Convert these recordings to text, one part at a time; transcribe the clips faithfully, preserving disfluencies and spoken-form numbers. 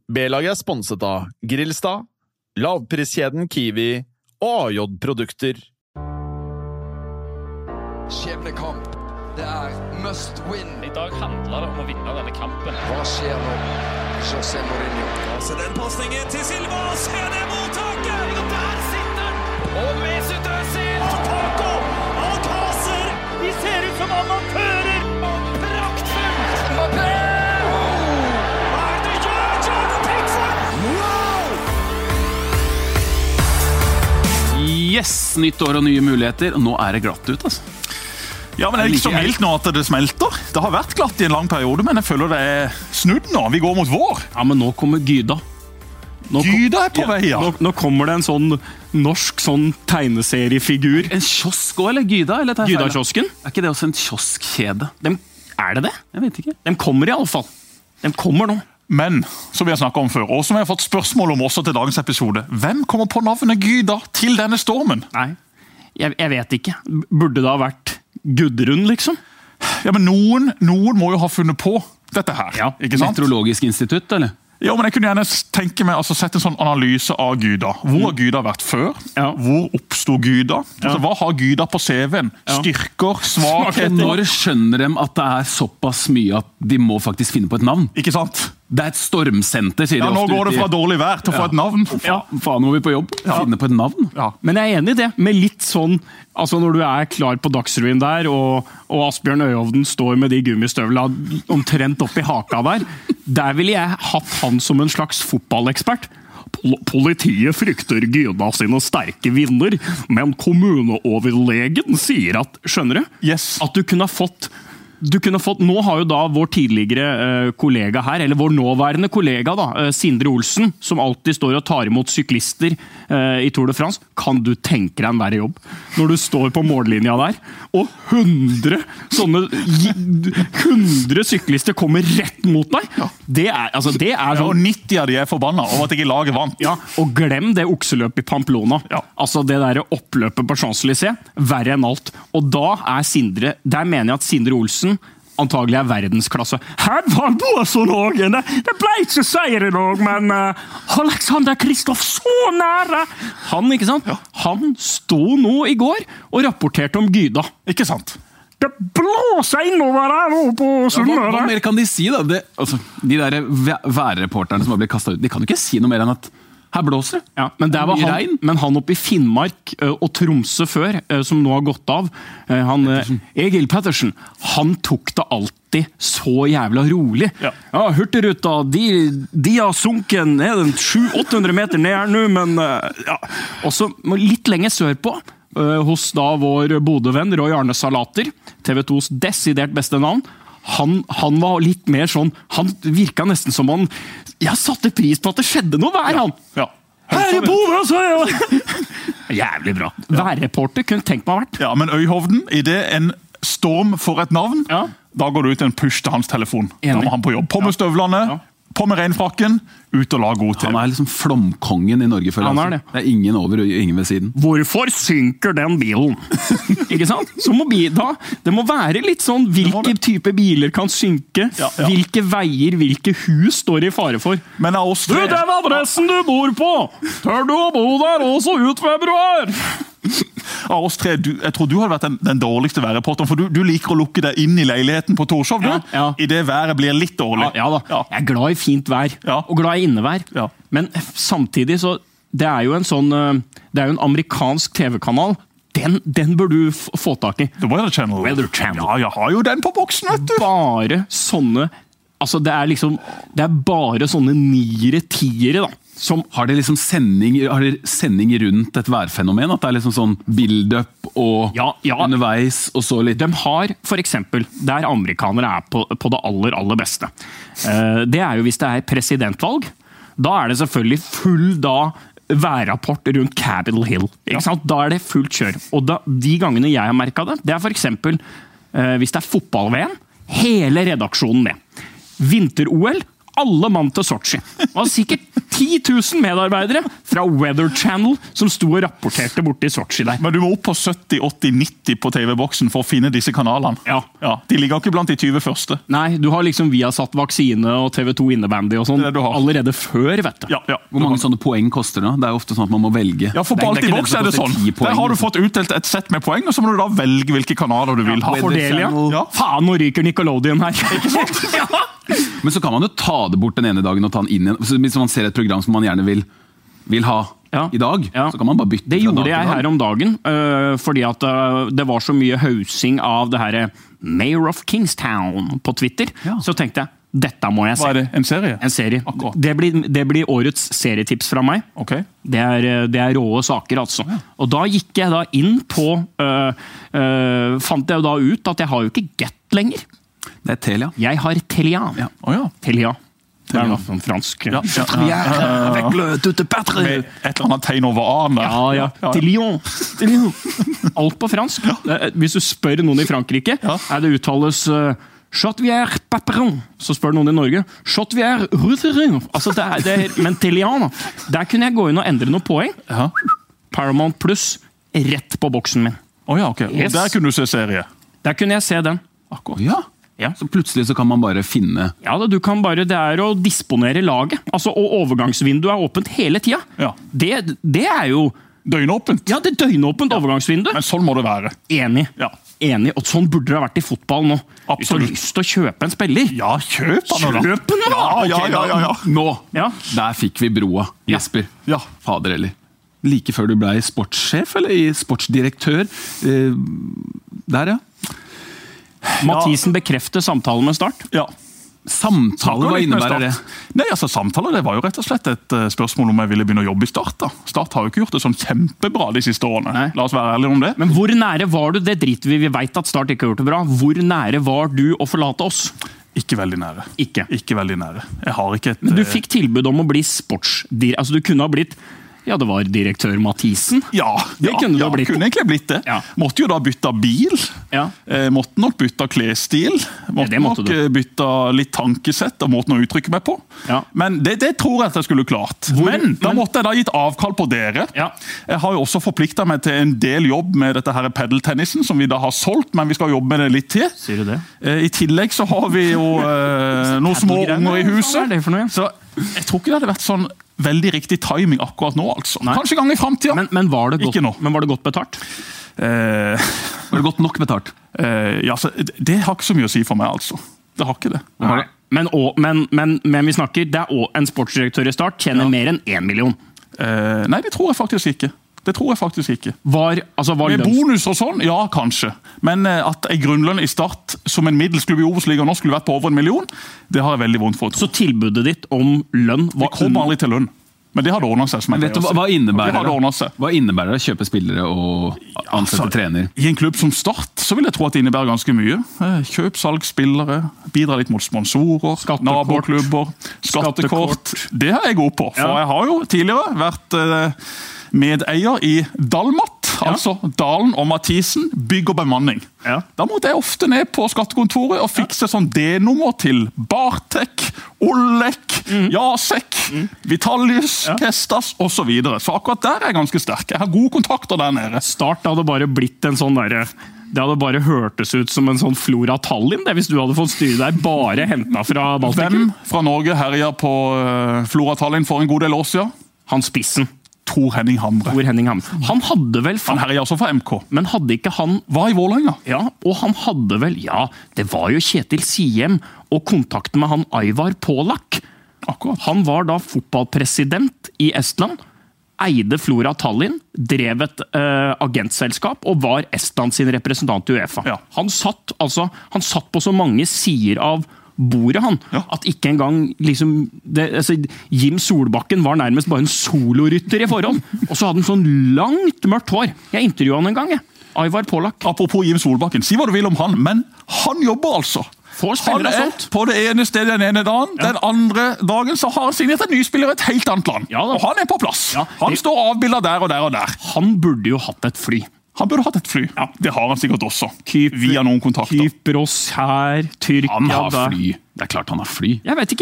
B-laget er sponset av Grillstad, lavpriskjeden Kiwi og A J-produkter. Skjebnekamp. Det er must win. I dag handler det om å vinne denne kampen. Hva skjer nå? José Mourinho. Så den passningen til Silva, se det mottaket! Og der sitter den! Og Mesut Özil! Paco, Alcácer! De ser ut som amatører! Og praktfull! Mbappé! Hva er det gjør, Jordan Pickford? Wow! Yes, nytt år og nye muligheter. Nå er det glatt ut, altså. Ja, men det er ikke så mildt nå at det smelter. Det har vært glatt i en lang periode, men jeg føler det er snudd nå. Vi går mot vår. Ja, men nå kommer Gyda. Nå Gyda er på vei, ja. Nå, nå kommer det en sånn norsk sånn tegneseriefigur. En kiosk også, eller Gyda? Eller Gyda-kiosken? Er ikke det også en kioskkjede? De, er det det? Jeg vet ikke. De kommer i alle fall. De kommer nå. Men, som vi har snakket om før, og som vi har fått spørsmål om også til dagens episode, hvem kommer på navnet Gyda til denne stormen? Nei, jeg, jeg vet ikke. Burde det ha vært Gudrun, liksom? Ja, men noen, noen må jo ha funnet på dette her, ja, ikke sant? Meteorologisk institutt, eller? Ja, men jeg kunne gjerne tenke meg, altså sette en sånn analyse av Gyda. Hvor har Gyda vært før? Ja. Hvor oppstod Gyda? Altså, hva har Gyda på C V-en? Ja. Styrker, svakheter? Når skjønner de at det er såpass mye at de må faktisk finne på et navn? Ikke sant? Det er et stormsenter, sier de Ja, ofte. nå går det fra dårlig vær til å få et navn. Ja, faen må vi på jobb. Finne på et navn. Ja. Men jeg er enig i det, med litt sånn, altså når du er klar på Dagsrevyen der, og, og Asbjørn Øyhovden står med de gummistøvlene omtrent opp i haka der, der ville jeg hatt han som en slags fotballekspert. Pol- Politiet frykter Gyda sine sterke vinner, men kommuneoverlegen sier at, skjønner du? Yes. At du kunne ha fått Du kunne fått, nå har jo da vår tidligere eh, kollega her, eller vår nåværende kollega da, eh, Sindre Olsen, som alltid står og tar imot syklister eh, i Tour de France. Kan du tenke deg en verre jobb? Når du står på mållinja der, og hundre sånne, hundre syklister kommer rett mot deg. Det er, altså, det er Ja, og sånn... nitti av de er forbanna over at ikke laget vant. Ja, og glem det okseløpet i Pamplona. Ja. Altså det der oppløpet på Champs-Élysées, verre enn alt. Og da er Sindre, der mener jeg at Sindre Olsen antagelig er verdensklasse. Her var Båsånågen! Det, det ble ikke seier i dag, men uh, Alexander Kristoff så nære! Han, ikke sant? Ja. Han stod nå i går og rapporterte om Gyda. Ikke sant? Det blåser innover her nå på Ja, hva, Sunnmøre! hva mer kan de si, da? Det, altså, de der væ- værreporterne som har blitt kastet ut, de kan jo ikke si noe mer enn at her blåser det. Ja, men, der var Mye han, regn. men han oppe i Finnmark ø, og Tromsø før, ø, som nå har gått av, ø, han, ø, Egil Pettersen, han tok det alltid så jævla rolig. Ja. Ja, Hurtigruta, de, de har sunken ned sju til åtte hundre meter ned her nå, men ø, ja. Også litt lenger sørpå, ø, hos da vår Bodø-venn Roy Arne Salater, T V tos desidert beste navn. Han, han var litt mer sånn, han virka nesten som han, jeg satte pris på at det skjedde noe vær, han. Ja. Her i Bodø, så er jeg... Jævlig bra. Værreporter kunne tenkt meg vært. Ja, men Øyhovden, i det en storm får et navn, Ja. da går det ut en push til hans telefon. Da Enig. må han på jobb. På med støvlene, Ja. på med regnfrakken, ut og la god til. Han er liksom flomkongen i Norge, føler Han jeg. er altså. Det er ingen over og ingen ved siden. Hvorfor synker den bilen? Ikke sant? Så må bi- da, det må være litt sånn, hvilke type biler kan synke, Ja, ja. hvilke veier, hvilke hus står i fare for. Men av oss Du, tre... den adressen du bor på! Tør du å bo der også ut februar? Av oss tre, du, jeg tror du hadde vært den, den dårligste værreporteren, for du, du liker å lukke deg inn i leiligheten på Torshov, du. Ja, ja. I det været blir litt dårlig. Ja, ja da. Ja. Jeg er glad i fint vær, Ja. og glad i innevær. Ja. Men samtidig så, det er jo en sånn, øh, det er jo en amerikansk T V-kanal, den, den bør du f- få tak i. The Weather Channel. Weather Channel. Ja, jeg har jo den på boksen, vet du. Bare sånne, altså det er liksom, det er bare sånne niere, tiere da, som Har de liksom sending, har de sending rundt et værfenomen? At det er liksom sånn build-up og Ja, ja. underveis, og så litt... de har, for eksempel, der amerikanere er på, på det aller, aller beste. Eh, det er jo hvis det er presidentvalg, da er det selvfølgelig full da værrapport rundt Capitol Hill. Ikke sant? Da er det fullt kjør. Og da, de gangene jeg har merket det, det er for eksempel eh, hvis det er fotball-V M, hele redaksjonen med. Vinter-O L, alle mann til Sochi. Det var sikkert ti tusen medarbeidere fra Weather Channel som sto og rapporterte borte i Sochi der. Men du må opp på sytti, åtti, nitti på T V-boksen for å finne disse kanalene. Ja. Ja, de ligger ikke blant de tjue første. Nei, du har liksom Viasat Vaksine og T V to Innebandy og sånn Det er det du har. allerede før, vet du. Ja, ja. Hvor mange sånne poeng koster det? Det er jo ofte sånn at man må velge. Ja, for Det på er- det Alt i er ikke boks det er det som sånn. koster ti poeng, Der har du liksom. fått utdelt et sett med poeng, og så må du da velge hvilke kanaler du vil ha. Weather Fordel, ja. Channel. Ja. Faen, nå ryker Nickelodeon her. Ikke sant? Ja. Men så kan man jo ta det bort den ene dagen og ta den inn igjen. Så hvis man ser et program som man gjerne vil, vil ha Ja. i dag, Ja. så kan man bare bytte. Det fra gjorde dag til jeg dag. her om dagen, øh, fordi at øh, det var så mye hausing av det her Mayor of Kingstown på Twitter. Ja. Så tenkte jeg, dette må jeg se. Hva er det? En serie? En serie. Akkurat. Det blir, det blir årets serietips fra meg. Ok. Det er, det er råe saker, altså. Og da gikk jeg da inn på øh, øh, Fant jeg jo da ut at jeg har jo ikke Get lenger. Det er Telia. Jeg har Telia. Ja. Å ja. Telia. Det er noe sånn fransk. Ja, ja. Avec le tout de patre. Med et eller annet tegn over A-en der. Ja, ja. Til Lyon. Til Lyon. Alt på fransk. Det- Hvis du spør noen i Frankrike, Ja. er det uttales uh, Chotvier Paperon. Så spør noen i Norge Chotvier Rutherin. Altså, det er, det er, men til Lyon, da. Der kunne jeg gå inn og endre noen poeng. Ja. Paramount Plus rett på boksen min. Å ja, ok. Og Yes. der kunne du se serie. Der kunne jeg se den. Akkurat. Ja. Ja. Så plutselig så kan man bare finne Ja, da, du kan bare, Det er å disponere laget. Altså, Og overgangsvinduet er åpent hele tida. Ja. Det, det er jo Døgnåpent. Ja, det er døgnåpent overgangsvindu. Men sånn må det være. Enig. Ja. Enig. Og sånn burde det ha vært i fotball nå. Hvis du har Absolutt. lyst til å kjøpe en spiller, Ja, kjøp den da. kjøp den nå! Ja, ja, Ok, ja, ja, ja. Nå! Ja. Der fikk vi broa, Jesper. Ja. Fader heller. Like før du ble sportssjef, eller i sportsdirektør. Eh, der, ja. Mathisen bekrefter samtalen med Start. Ja. Samtale, hva Litt med innebærer det? Start. Nei, altså Samtaler det var jo rett og slett et eh, spørsmål om jeg ville begynne å jobbe i Start. da. Start har jo ikke gjort det sånn kjempebra de siste årene. Nei. La oss være ærlige om det. Men hvor nære var du? Det driter vi Vi vet at Start ikke har gjort det bra. Hvor nære var du å forlate oss? Ikke veldig nære. Ikke. Ikke veldig nære. Jeg har ikke et Men du eh, fikk tilbud om å bli sportsdir... Altså, du kunne ha blitt Ja, det var direktør Mathisen. Ja, Det ja, kunne du ja, ha blitt. kunne egentlig blitt det. Ja. Måtte jo da bytte bil. Ja. Eh, måtte nok bytte klesstil. Måtte, det måtte nok du. eh, bytte litt tankesett og måten å uttrykke meg på. Ja. Men det, det tror jeg at jeg skulle klart. Hvor- men da men- måtte jeg da gitt avkall på dere. Ja. Jeg har jo også forplikta meg til en del jobb med dette her padeltennisen, som vi da har solgt, men vi skal jobbe med det litt til. Sier du det? Eh, I tillegg så har vi jo eh, noen små Padelgreiene, unger i hva huset. er det for noe? Så jeg tror ikke det hadde vært sånn veldig riktig timing akkurat nå, altså. Nei. Kanskje en gang i framtida. Men, men, var det godt- Ikke nå. men var det godt betalt? Eh, Var det godt nok betalt? eh, ja, så det, det har ikke så mye å si for meg, altså. Det har ikke det. Nei. Men, og, men, men, men vi snakker, det er også en sportsdirektør i Start tjener mer enn én million. Eh, nei, det tror jeg faktisk ikke. Det tror jeg faktisk ikke. Var, altså, var Med lønns... bonus og sånn, ja, kanskje. Men eh, at en grunnlønn i Start som en middelsklubb i Obos-ligaen nå skulle vært på over en million, det har jeg veldig vondt for å tro. Så tilbudet ditt om lønn Vi var kom aldri til lønn. Men det hadde ordna seg. som jeg Men vet du, pleier å hva, hva, si. innebærer Det hadde ordnet det? seg. Hva innebærer det å kjøpe spillere og ansette Altså, trener? I en klubb som Start så vil jeg tro at det innebærer ganske mye. Eh, Kjøp, salg, spillere, bidra litt mot sponsorer, Skattekort. naboklubber, skattekort. Skattekort. Det er jeg god på, for Ja. jeg har jo tidligere vært eh, medeier i Dalmat, Ja. altså Dalen og Mathisen, bygg og bemanning. Ja. Da måtte jeg ofte ned på skattekontoret og fikse sånn D-nummer til Bartek, Ollek, Jasek, Vitalius, Ja. Kestas osv. Så, videre. så akkurat der er jeg ganske sterk. Jeg har gode kontakter der nede. Start hadde bare blitt en sånn derre Det hadde bare hørtes ut som en sånn Flora Tallinn, det, hvis du hadde fått styre der bare henta fra Baltikum. Hvem fra Norge herja på uh, Flora Tallinn for en god del år siden? Han spissen. Tor Henning Hamre. Tor Henning Hamre. Han hadde vel Han herja også for M K. Men hadde ikke han Var i Vålerenga. Ja, og han hadde vel Ja, det var jo Kjetil Siem og kontakten med han Aivar Polak. Akkurat. Han var da fotballpresident i Estland, eide Flora Tallinn, drev et eh, agentselskap og var Estland sin representant i UEFA. Ja. Han, satt, altså, han satt på så mange sider av bordet, han, Ja. at ikke engang liksom, det, altså, Jim Solbakken var nærmest bare en solorytter i forhold. Og så hadde han sånn langt mørkt hår. Jeg intervjuet han en gang, jeg. Aivar Polak. Apropos Jim Solbakken, si hva du vil om han, men han jobber altså. Får Han spillere er sånt. på det ene stedet den ene dagen, den andre dagen så har han signert en ny spiller i et helt annet land. Ja da. og han er på plass. Ja, Han det- står avbildet der og der og der. Han burde jo hatt et fly. Han burde hatt et fly. Det har han sikkert også. Kyp- via noen kontakter. Kypros her, Tyrkia Han har der. fly. Det er klart han har fly. Jeg vet ikke, jeg.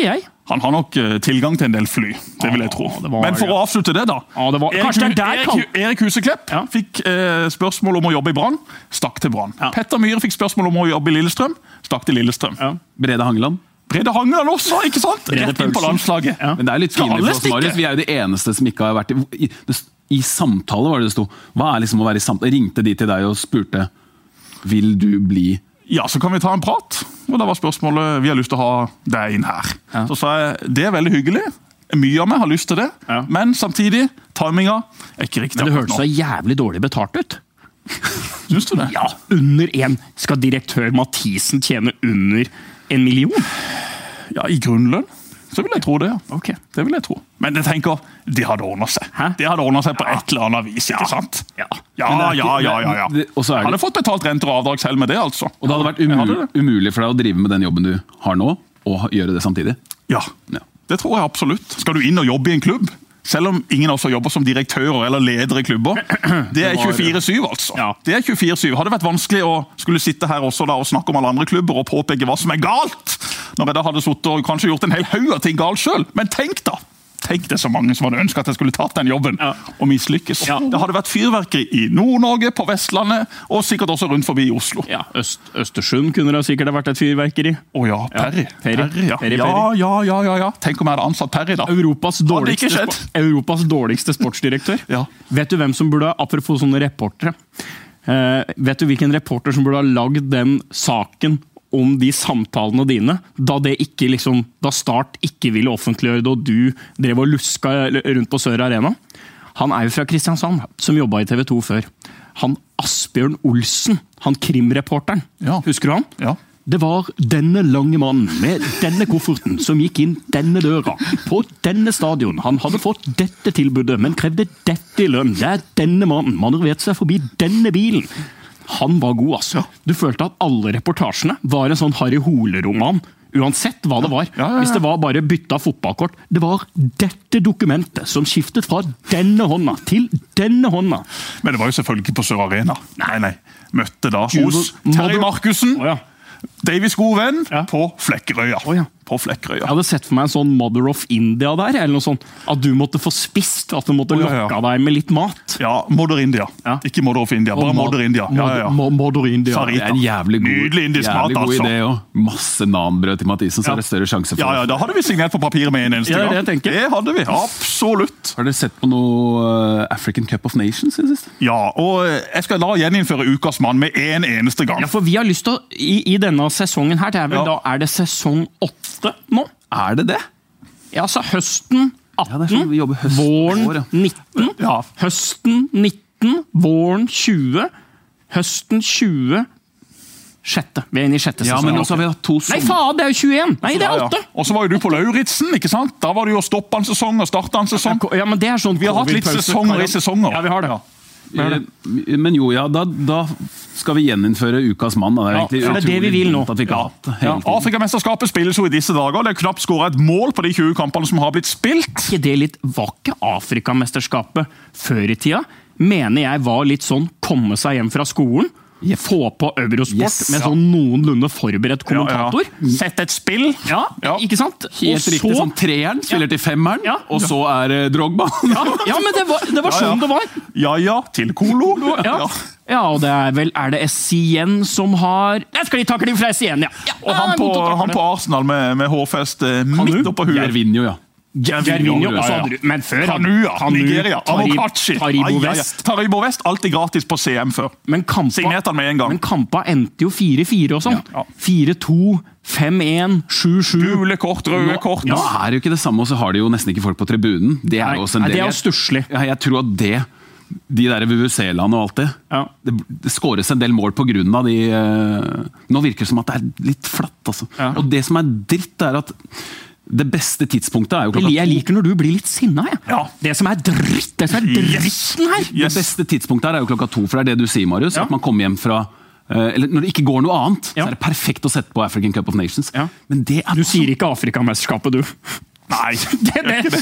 Han har nok uh, tilgang til en del fly, det vil jeg tro. Ja, det var, Men for ja. å avslutte det da. Ja, det var, Erik, kanskje det er der Erik, kan... Erik Huseklepp Ja. fikk uh, spørsmål om å jobbe i Brann, stakk til Brann. Ja. Petter Myhre fikk spørsmål om å jobbe i Lillestrøm, stakk til Lillestrøm. Ja. Brede Hangeland. Brede Hangeland også, ikke sant? Brede Rett inn på Paulsen. landslaget. Ja. Men det er litt Skal pinlig alle for oss, Marius. stikke? Vi er jo de eneste som ikke har vært i, i, det, i samtale, var det det sto. Hva er liksom å være i samtale? Ringte de til deg og spurte, vil du bli... Ja, så kan vi ta en prat. Og da var spørsmålet, vi har lyst til å ha deg inn her. Ja. Så sa jeg, det er veldig hyggelig. Mye av meg har lyst til det. Ja. Men samtidig, timinga er ikke riktig. Men det akkurat hørtes nå. så jævlig dårlig betalt ut. Syns du det? Ja, under en. Skal direktør Mathisen tjene under en million? Ja, i grunnlønn. Så vil jeg tro det, ja. Ok. Det vil jeg tro. Men jeg tenker, de hadde ordnet seg. Hæ? De hadde ordnet seg på et eller annet vis, ikke sant? Ja. Ja, Men det er ja, ikke- ja, ja, ja. det- og så er det- Hadde fått betalt renter og avdrag selv med det, altså. Og det hadde vært Jeg umulig, hadde det. umulig for deg å drive med den jobben du har nå, og ha- gjøre det samtidig. Ja, Ja. det tror jeg absolutt. Skal du inn og jobbe i en klubb, selv om ingen også jobber som direktører eller ledere i klubber, det er tjuefire syv altså. Ja. Det er tjuefire syv. Hadde det vært vanskelig å skulle sitte her også da og snakke om alle andre klubber og påpeke hva som er galt, når jeg da hadde suttet og kanskje gjort en hel haug av ting galt selv. Men tenk da, tenk det så mange som hadde ønsket at jeg skulle tatt den jobben Ja. og mislykkes. Ja. Det hadde vært fyrverkeri i Nord-Norge, på Vestlandet, og sikkert også rundt forbi Oslo. Ja, Øst, Østersund kunne det sikkert ha vært et fyrverkeri. Å ja, Perry. Perry. Perry, ja. Perry, Ja, ja, ja, ja, ja. Tenk om jeg hadde ansatt Perry da. Europas Hadde dårligste, ikke skjedd. spo- Europas dårligste sportsdirektør. Ja. Vet du hvem som burde, apropos sånne reportere, eh, vet du hvilken reporter som burde ha lagd den saken om de samtalene dine, da, det ikke liksom, da Start ikke ville offentliggjøre det, og du drev og luska rundt på Sør Arena? Han er jo fra Kristiansand, som jobba i T V to før. Han Asbjørn Olsen, han krimreporteren, Ja. husker du han? Ja. Det var denne lange mannen med denne kofferten som gikk inn denne døra på denne stadion. Han hadde fått dette tilbudet, men krevde dette i lønn. Det er denne mannen. Man har vet seg forbi denne bilen. Han var god, altså. Du følte at alle reportasjene var en sånn Harry Hole-roman. Uansett hva det var. Ja, ja, ja. Hvis det var bare bytta fotballkort. Det var dette dokumentet som skiftet fra denne hånda til denne hånda. Men det var jo selvfølgelig ikke på Sør Arena. Nei, nei. Møtte da Juvel- hos Terje Mother- Markussen, Å, ja. Davies gode venn, Ja. på Flekkerøya. Å, ja. På Flekkerøya. Jeg hadde sett for meg en sånn Mother of India der, eller noe sånt. At du måtte få spist, at du måtte Å, ja, lokke ja. av deg med litt mat. Ja, Mother India. Ja. Ikke Mother of India, bare Mother India. Ja, ja, ja. Mo- Mother India. Sarita. Det er en jævlig god, Nydelig indisk jævlig mat, god altså. idé også. Masse nanbrød til Mathisen, så Ja. er det større sjanse for Ja, ja, da hadde vi signert på papiret med en eneste Ja, det er gang. det jeg tenker. Det hadde vi, absolutt. Har dere sett på noe uh, African Cup of Nations i det siste? Ja, og eh, jeg skal da gjeninnføre Ukas mann med en eneste gang. Ja, for vi har lyst til å, i, i denne sesongen her, det er vel Ja. da, er det sesong åtte nå? Er det det? Ja, altså høsten Ja, det er sånn vi jobber høst våren og vår, ja. nitten, Ja. høsten nitten, våren tjue, høsten tjue, sjette. Vi er inne i sjette Ja, sesong. men også har vi hatt to Nei, sommer... faen, det er jo tjueen! Nei, det Ja, er ja. åtte! Og så var jo du på Lauritzen, ikke sant? Da var det jo å stoppe en sesong og starte en sesong. Ja, men det er sånn Vi har hatt litt covid-pause. sesonger i sesonger. Ja, vi har det. Eh, Men jo, ja, da, da skal vi gjeninnføre Ukas mann. Da. Det er Ja, egentlig for det er det vi utrolig vil nå. dumt At vi ikke har hatt det hele Ja, tiden. Afrikamesterskapet spilles jo i disse dager. Det er knapt skåret et mål på de tjue kampene som har blitt spilt. Er ikke det litt, var ikke Afrikamesterskapet før i tida? Mener jeg var litt sånn komme seg hjem fra skolen, få på Eurosport Yes. med sånn noenlunde forberedt kommentator. Ja, ja. Sett et spill. Ja, Ja. ikke sant? Helt Og riktig, sånn treeren spiller til femmeren, Ja. og så er det Drogba. ja, ja, men det var, det var Ja, ja. sånn det var. Ja ja, til Kolo. Ja. Ja, og det er vel Er det Essien som har Jeg skal de takle fra Essien, ja. ja. Og han ja, på, mot å takle. han på Arsenal med, med hårfest eh, midt oppå huet. Jervinho, ja. Gervinho, ja, og så ja. hadde du Men før Kanu, ja. Kanu, Nigeria. Tarib- Amokachi. Taribo Ai, ai, ai. Vest. Taribo Vest, alltid gratis på C M før. Men kampa, Signerte han med en gang. Men kampa endte jo fire fire og sånn. Ja. fire to, fem én, sju sju. Gule kort, røde kort. Nå er det jo ikke det samme, og så har de jo nesten ikke folk på tribunen. Det er Nei, jo også en nei, del. det er jo stusslig. Ja, jeg tror at det, de der V V C-landene og alt det, Ja. det, det skåres en del mål på grunn av de eh, Nå virker det som at det er litt flatt, altså. Ja. Og det som er dritt, er at det beste tidspunktet er jo klokka Jeg liker når du blir litt sinna, jeg. Ja. Det som er dritt, det som er dritten her. Yes. Det beste tidspunktet her er jo klokka to, for det er det du sier, Marius. Ja. At man kommer hjem fra eh, Eller når det ikke går noe annet, Ja. så er det perfekt å sette på African Cup of Nations. Ja. Men det er Du sier ikke Afrikamesterskapet, du. Nei, Det, det.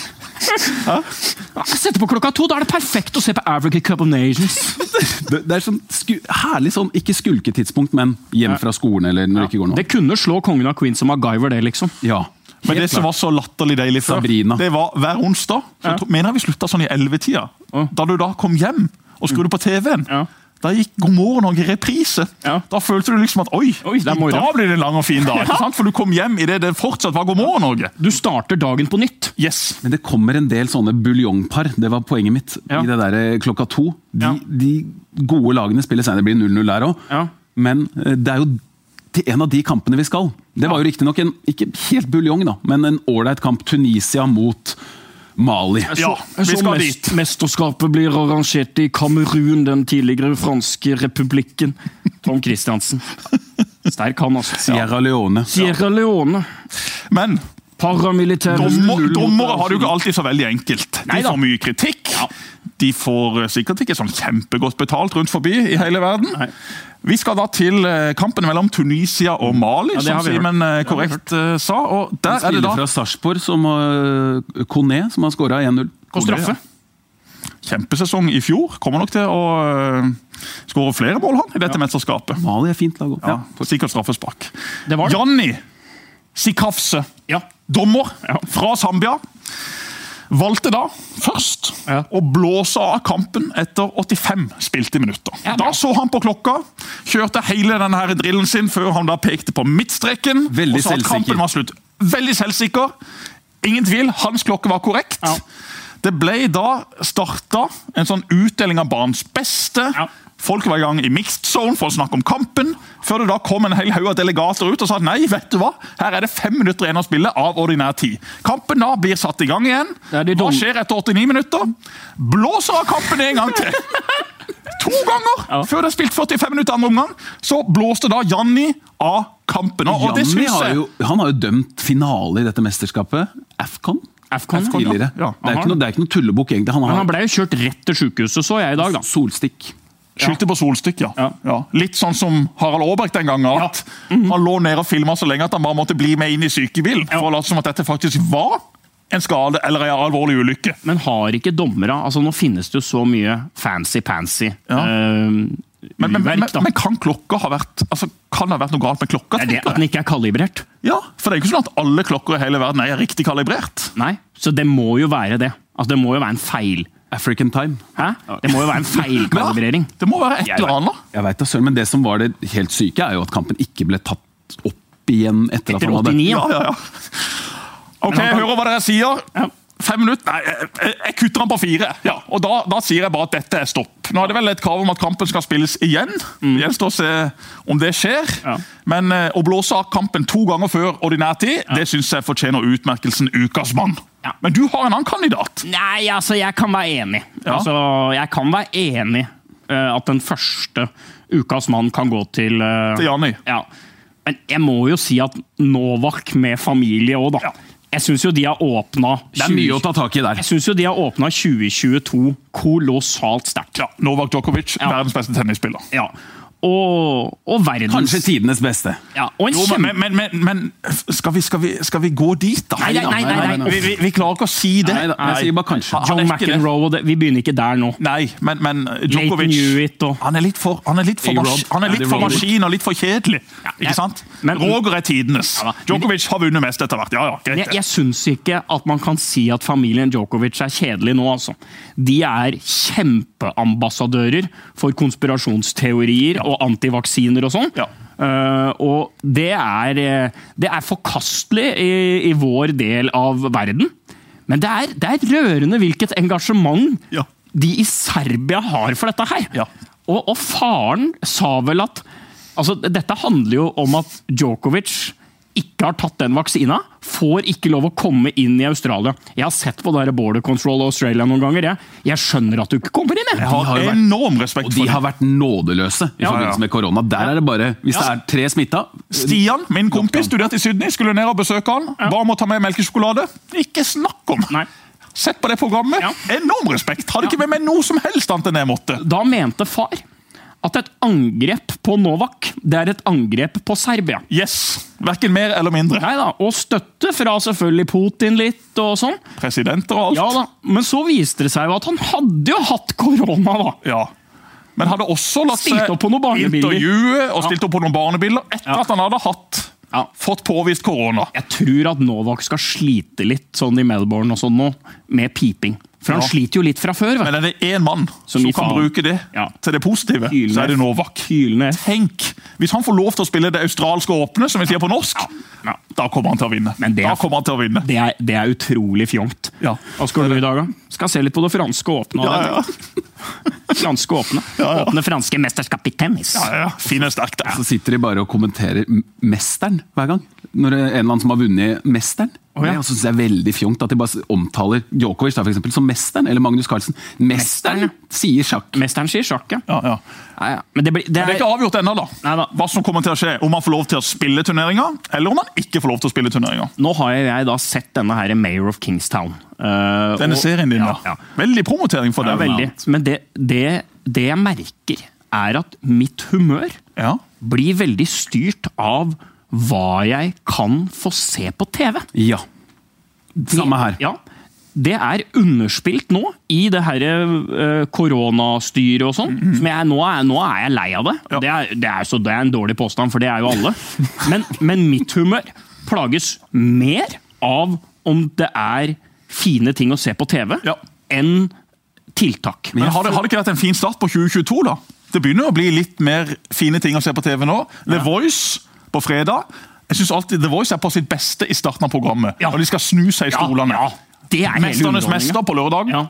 Jeg setter på klokka to, da er det perfekt å se på African Cup of Nations. det, det er sånn sku, herlig sånn, ikke skulketidspunkt, men hjem fra skolen eller når det ikke går noe. Det kunne slå kongen av Queens og MacGyver, det, liksom. Ja. Men det som var så latterlig deilig før, Sabrina. det var hver onsdag, så Ja. to- mener jeg vi slutta sånn i elleve-tida, Ja. da du da kom hjem og skrudde på T V-en. Ja. Da gikk God morgen Norge i reprise. Ja. Da følte du liksom at oi, Oi, det er morgen. da blir det en lang og fin dag. Ikke sant? For du kom hjem i det det fortsatt var God morgen Norge. Du starter dagen på nytt. Yes. Men det kommer en del sånne buljongpar, det var poenget mitt, Ja. i det der eh, klokka to. De, Ja. de gode lagene spiller senere, det blir null null der også. Ja. Men eh, det er jo til en av de kampene vi skal. Det var jo riktig nok en, ikke helt buljong da, men en ålreit kamp, Tunisia mot Mali. Ja, vi Så skal mest, dit. Mesterskapet blir arrangert i Kamerun, den tidligere franske republikken. Tom Christiansen. Sterk han, altså. Sierra Leone. Sierra Leone. Men Paramilitære dommer, dommere har det jo ikke alltid så veldig enkelt. De Neida. får mye kritikk. De får eh, sikkert ikke sånn kjempegodt betalt rundt forbi i hele verden. Nei. Vi skal da til eh, kampen mellom Tunisia og Mali, Ja, det som har vi hørt. Simen eh, Det har vi korrekt eh, sa. Og En der er det spiller da fra Sarpsborg, som har Kone, som har skåret en null. På straffe. kjempesesong i fjor. Kommer nok til å uh, skåre flere mål han i dette mesterskapet. Mali er fint lag også. Ja, sikkert straffespark. Det var det. Janni Sikafse, Ja. dommer Ja. fra Zambia, valgte da først Ja. å blåse av kampen etter åttifem spilte minutter. Ja, Da bra. så han på klokka, kjørte hele denne her drillen sin før han da pekte på midtstreken Veldig og sa at selvsikker. kampen var slutt. Veldig selvsikker. Ingen tvil, hans klokke var korrekt. Ja. Det ble da starta en sånn utdeling av banens beste. Ja. Folk var i gang i mixed zone for å snakke om kampen, før det da kom en hel haug av delegater ut og sa at nei, vet du hva? Her er det fem minutter igjen å spille av ordinær tid. Kampen da blir satt i gang igjen. Det er de Hva dom- skjer etter åttini minutter? Blåser av kampen en gang til. To ganger Ja. før det er spilt førtifem minutter andre omgang, så blåste da Janni av kampen. Og det Janni synes har jeg... jo, han har jo dømt finale i dette mesterskapet. Afcon? Afcon, ja. Tidligere. Ja, det, er han ikke noe, det er ikke noe tullebukk, egentlig. Han Men har han ble jo kjørt rett til sykehuset, så jeg i dag, da. solstikk. Skyldte på solstykk, ja. Ja. Ja. Litt sånn som Harald Aabrecht den gangen. At Mhm. Han lå nede og filmet så lenge at han bare måtte bli med inn i sykebilen. For å late som at dette faktisk var en skade eller en alvorlig ulykke. Men har ikke dommere altså Nå finnes det jo så mye fancy-pansy Ja. uh, Men, men, men, urverk, da. men kan klokka ha vært altså, kan det ha vært noe galt med klokka? Det er det tenker at den jeg? ikke er kalibrert. Ja, for det er ikke sånn at alle klokker i hele verden er riktig kalibrert. Nei, så det må jo være det. Altså Det må jo være en feil. African time. Hæ? Det må jo være en feilkalibrering. Det må være et Jeg eller annet. Jeg vet det, Søren, men det som var det helt syke, er jo at kampen ikke ble tatt opp igjen etter, Etter at han hadde åttini, Ja, ja. ja, ja. Ok, Men han jeg kan- hører hva dere sier. Ja. Fem minutter? Nei, jeg, jeg, jeg kutter den på fire. Ja, og da, da sier jeg bare at dette er stopp. Nå er det vel et krav om at kampen skal spilles igjen. Det gjenstår å se om det skjer. Ja. Men eh, å blåse av kampen to ganger før ordinær tid, det synes jeg fortjener utmerkelsen Ukas mann. Ja. Men du har en annen kandidat. Nei, altså, jeg kan være enig. Ja. Altså, jeg kan være enig eh, at den første ukas mann kan gå til eh, Til Janni. Ja. Men jeg må jo si at Novak med familie òg, da. Ja. Jeg syns jo de har åpna Det er mye å ta tak i der. Jeg synes jo de har åpna tjue tjueto kolossalt sterkt. Ja, Novak Djokovic, Ja. verdens beste tennisspiller. Ja. Og, og verdens Kanskje tidenes beste. Ja, og en Jo, kjempe... men, men, men, men skal, vi, skal, vi, skal vi gå dit, da? Nei, nei, nei, nei, nei, nei. Vi, vi, vi klarer ikke å si det. Nei da, jeg sier bare kanskje. Han John er ikke det. McEnroe og det. Vi begynner ikke der nå. Nei, men, men Nathan Djokovic Hewitt og Han er litt for, han er litt for, Big mas Rod. han er litt Andy for Roddick. maskin og litt for kjedelig. Ikke jeg- sant? men- Roger er tidenes. Ja da. Djokovic har vunnet mest etter hvert. Ja, ja, greit Jeg, det. jeg syns ikke at man kan si at familien Djokovic er kjedelig nå, altså. De er kjempeambassadører for konspirasjonsteorier og antivaksiner og sånn. Ja. Eh, og det er, eh, det er forkastelig i, i vår del av verden. Men det er, det er rørende hvilket engasjement Ja. de i Serbia har for dette her. Ja. Og, og faren sa vel at altså, dette handler jo om at Djokovic ikke har tatt den vaksina, får ikke lov å komme inn i Australia. Jeg har sett på der Border Control Australia noen ganger. Jeg, jeg skjønner at du ikke kommer inn. Jeg. Jeg har har jo vært- enorm respekt Og for de det. har vært nådeløse i Ja, forbindelse ja. med korona. Der er det bare, hvis det er tre smitta Stian, min kompis, studerte i Sydney, skulle ned og besøke han. Ba om å ta med melkesjokolade. Ikke snakk om! Nei. Sett på det programmet. Ja. Enorm respekt. Hadde ikke med meg noe som helst annet enn jeg måtte. Da mente far at et angrep på Novak, det er et angrep på Serbia. Yes. Hverken mer eller mindre. Nei da, og støtte fra selvfølgelig Putin litt og sånn. Presidenter og alt. Ja da, men så viste det seg jo at han hadde jo hatt korona da. Ja. Men hadde også latt Stilt seg opp på noen barnebilder. intervjue og stilt opp på noen barnebilder etter Ja. at han hadde hatt Ja. Fått påvist korona. Jeg tror at Novak skal slite litt sånn i Melbourne og sånn nå, med piping. For han Ja. sliter jo litt fra før. Vet. Men er det én mann som, Som kan faen. bruke det Ja. til det positive, Kylende. så er det Novak. Kylende. Tenk, hvis han får lov til å spille det australske åpne, som vi sier på norsk, Ja. da kommer han til å vinne. Men det er- Da kommer han til å vinne. Det er, det er utrolig fjongt. Ja. Hva skal du i dag, da? Skal se litt på det franske åpne. Ja, ja. Franske åpne. Ja, ja. Åpne franske mesterskap i tennis. Ja, ja. Fin er sterk der. Så sitter de bare og kommenterer m- mesteren hver gang. Når det er en eller annen som har vunnet mesteren. Å, ja. Det synes jeg er veldig fjongt at de bare omtaler Djokovic da, for eksempel, som mesteren, eller Magnus Carlsen. Mesteren, Mesteren, sier sjakk. Mesteren sier sjakk, ja. Ja, ja. Ja, ja. Men det, blir, det Men det er er, ikke avgjort ennå, da. Neida. Hva som kommer til å skje. Om han får lov til å spille turneringer, eller om han ikke får lov til å spille turneringer. nå har jeg da sett denne her Mayor of Kingstown. Uh, Denne og- serien din, ja. ja. ja. Veldig promotering for Ja, deg. veldig. Men det, det, det jeg merker, er at mitt humør Ja. blir veldig styrt av hva jeg kan få se på T V. Ja. Samme her. Ja, det er underspilt nå i det her uh, koronastyret og sånn. Mm-hmm. Som jeg, nå, er, nå er jeg lei av det. Ja. Det, er, det, er så, det er en dårlig påstand, for det er jo alle. Men, men mitt humør plages mer av om det er fine ting å se på T V, Ja. enn tiltak. Men har det, har det ikke vært en fin start på tjue tjueto, da? Det begynner å bli litt mer fine ting å se på T V nå. The Voice på fredag. Jeg synes alltid The Voice er på sitt beste i starten av programmet. Ja. Når de skal snu seg i Ja, stolene. ja, det er hele Mesternes underholdningen. mester på lørdag. Ja.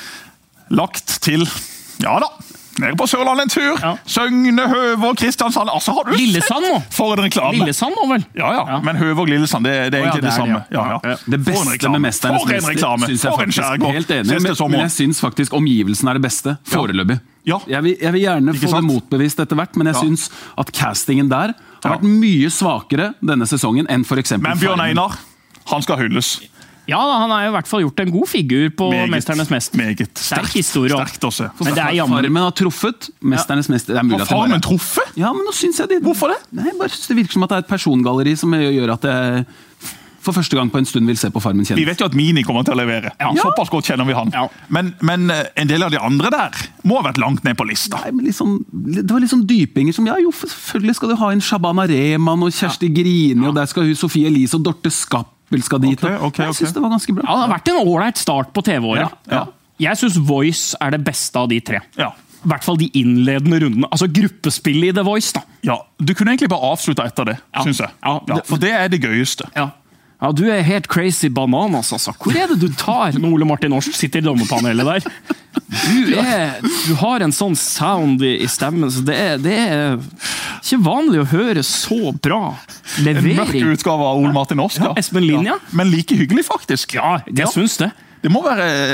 Lagt til, ja da, nede på Sørlandet en tur. Ja. Søgne, Høver, Kristiansand. Altså, har du Lillesand nå. sett for en reklame? Lillesand nå, vel? Ja, ja, men Høver og Lillesand, det, det er Å, ja, egentlig det det, er samme. det, ja. Ja, ja. Ja. Det For en beste reklame. med Mesternes For en mester reklame. synes jeg For en faktisk skjærgård. helt enig, Siste men, sommer. men jeg synes faktisk omgivelsen er det beste, foreløpig. Ja. Jeg, vil, jeg vil gjerne Ikke få det sant? motbevist etter hvert, men jeg Ja. synes at castingen der har Ja. vært mye svakere denne sesongen enn for eksempel Men Bjørn Farmen. Einar, han skal hylles. Ja, da, han har jo i hvert fall gjort en god figur på Mesternes mester. Meget. Sterk Sterkt, historie også. sterkt å se. Men det er jammen. Farmen har truffet Mesternes mester. Det er mulig Har at det bare- Farmen truffet? Ja, men nå synes jeg de... Hvorfor det? Nei, bare synes det virker som at det er et persongalleri som gjør at jeg for første gang på en stund vil se på Farmen Vi kjent. vet jo at Mini kommer til å levere. Ja. Såpass godt kjenner vi han. Ja. Men, men eh, en del av de andre der må ha vært langt ned på lista. Nei, men liksom, det var liksom dypinger som, ja jo, selvfølgelig skal du ha en Shabana Rehman og Kjersti Grini, og der skal hun Sofie Elise og Dorte Skappel skal dit. Ok, og- ok, Jeg ok. synes det var ganske bra. Ja, det har vært en ålreit start på T V-året. Ja, ja. Jeg syns Voice er det beste av de tre. Ja. I hvert fall de innledende rundene. Altså gruppespillet i The Voice, da. ja, Du kunne egentlig bare avslutta etter det, Ja. syns jeg. Ja, Ja, det- for det er det gøyeste. Ja. Ja, du er helt crazy bananas, altså. Hvor er det du tar når Ole Martin Norsk sitter i dommerpanelet der? Du, er, du har en sånn sound i, i stemmen, så det er, det er ikke vanlig å høre så bra En mørk levering. utgave av Ole Martin Norsk. Ja, Espen Lind, ja. Men like hyggelig, faktisk. Ja, jeg syns det. Det må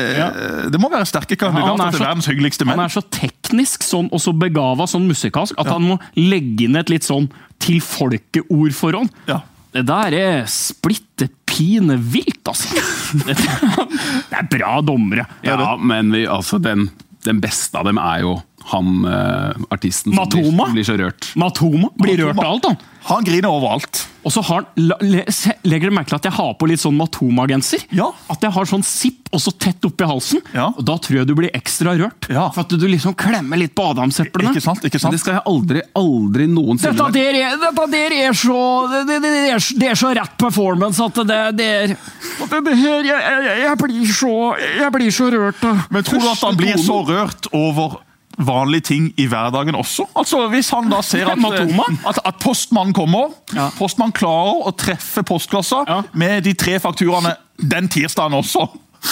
være, det må være sterke Han kandidater er til så- verdens hyggeligste menn. Han er så teknisk sånn, og så begava sånn musikalsk at han må legge inn et litt sånn til folket-ord foran. Ja. Det der er splitte pine vilt, altså. Det, det er bra dommere. Ja, men vi, altså, den, den beste av dem er jo han eh, artisten som blir, Matoma? som blir så rørt. Matoma blir Matoma. rørt av alt, han. Han griner overalt. Og så har han, la- le- se- legger du merke til at jeg har på litt sånn Matoma-genser? Ja. At jeg har sånn sipp og så tett oppi halsen. Ja. Og da tror jeg du blir ekstra rørt. Ja. For at du liksom klemmer litt på adamseplene. Ikke sant? ikke Men det sant? skal jeg aldri, aldri noensinne Dette der er, dette der er så det, det, det, er, det er så rett performance at det, det er det, det her, jeg, jeg, jeg, blir så, jeg blir så rørt. da. Men tror du at han blir så rørt over vanlige ting i hverdagen også? Altså Hvis han da ser at, Matoma? at, at postmannen kommer, Ja. postmannen klarer å treffe postkassa Ja. med de tre fakturaene den tirsdagen også.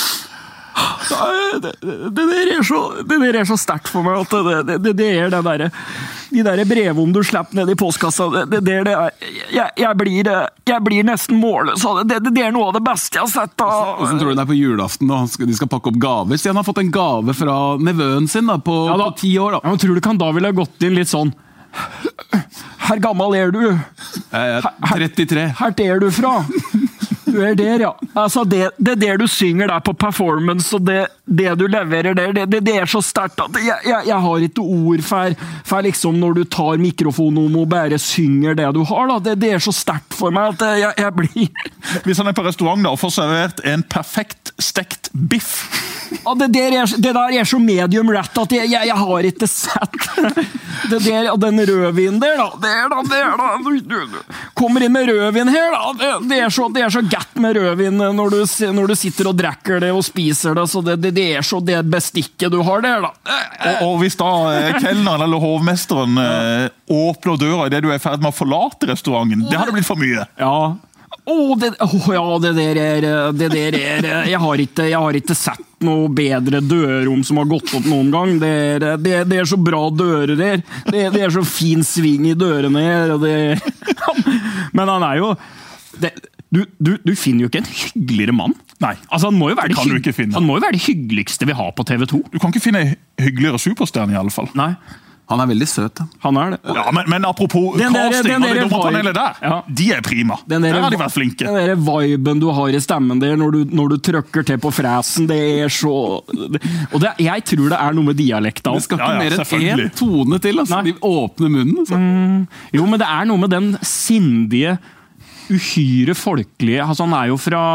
Det, det, det, der er så, det der er så sterkt for meg at det, det, det, det er den der, de der brevene du slipper ned i postkassa. Det, det, det, det er, jeg, jeg, blir, jeg blir nesten målløs. Det, det, det er noe av det beste jeg har sett. Da. Hvordan tror du det er på julaften når han skal, de skal pakke opp gaver? Så han har fått en gave fra nevøen sin da, på, Ja, da. på ti år. Ja, da. men tror du ikke han da ville ha gått inn litt sånn Her gammel er du? Jeg er trettitre. Her er du fra? Du er der, ja. Altså, det, det er der du synger der på performance, og det, det du leverer der, det, det, det er så sterkt at jeg, jeg, jeg har ikke ord for, for liksom når du tar mikrofonen om og bare synger det du har. Da. Det, det er så sterkt for meg at jeg, jeg blir Hvis han er på restaurant da, og får servert en perfekt stekt biff Ja, det, der er, det der er så medium rat at jeg, jeg, jeg har ikke sett det der, og den rødvinen der da, der da, der da, du, du, du. Kommer inn med rødvin her da, det, det, er så, det er så gatt med rødvin når du, når du sitter og drekker det og spiser det, så det, det, det er så det bestikket du har der da. Og, og hvis da eh, kelneren eller hovmesteren eh, åpner døra i det du er ferdig med å forlate restauranten, det hadde blitt for mye. Ja. Åh, det, oh, ja, det der er, det der er jeg, har ikke, jeg har ikke sett noe bedre dørom som har gått opp noen gang. Det er, det, det er så bra dører her. Det, det er så fin sving i dørene her. Og det, men han er jo... Det, du, du, du finner jo ikke en hyggeligere mann. Nei, altså, han, må jo være det kan du hygg, ikke finne. Han må jo være det hyggeligste vi har på T V to. Du kan ikke finne hyggeligere superstjerne i alle fall. Nei. Han er veldig søt. Han er det. Ja, men, men apropos Den der- casting den og det der dommerpanelet der, ja. de er prima. Den Der der- har de vært flinke. Den der viben du har i stemmen der når du, når du trykker til på fresen, det er så... Og det, jeg tror det er noe med dialekta Det også. skal Ja, ikke ja, mer enn selvfølgelig. én tone til. Altså. Nei. De åpner munnen. Altså. Jo, men det er noe med den sindige, uhyre folkelige... Altså, han er jo fra...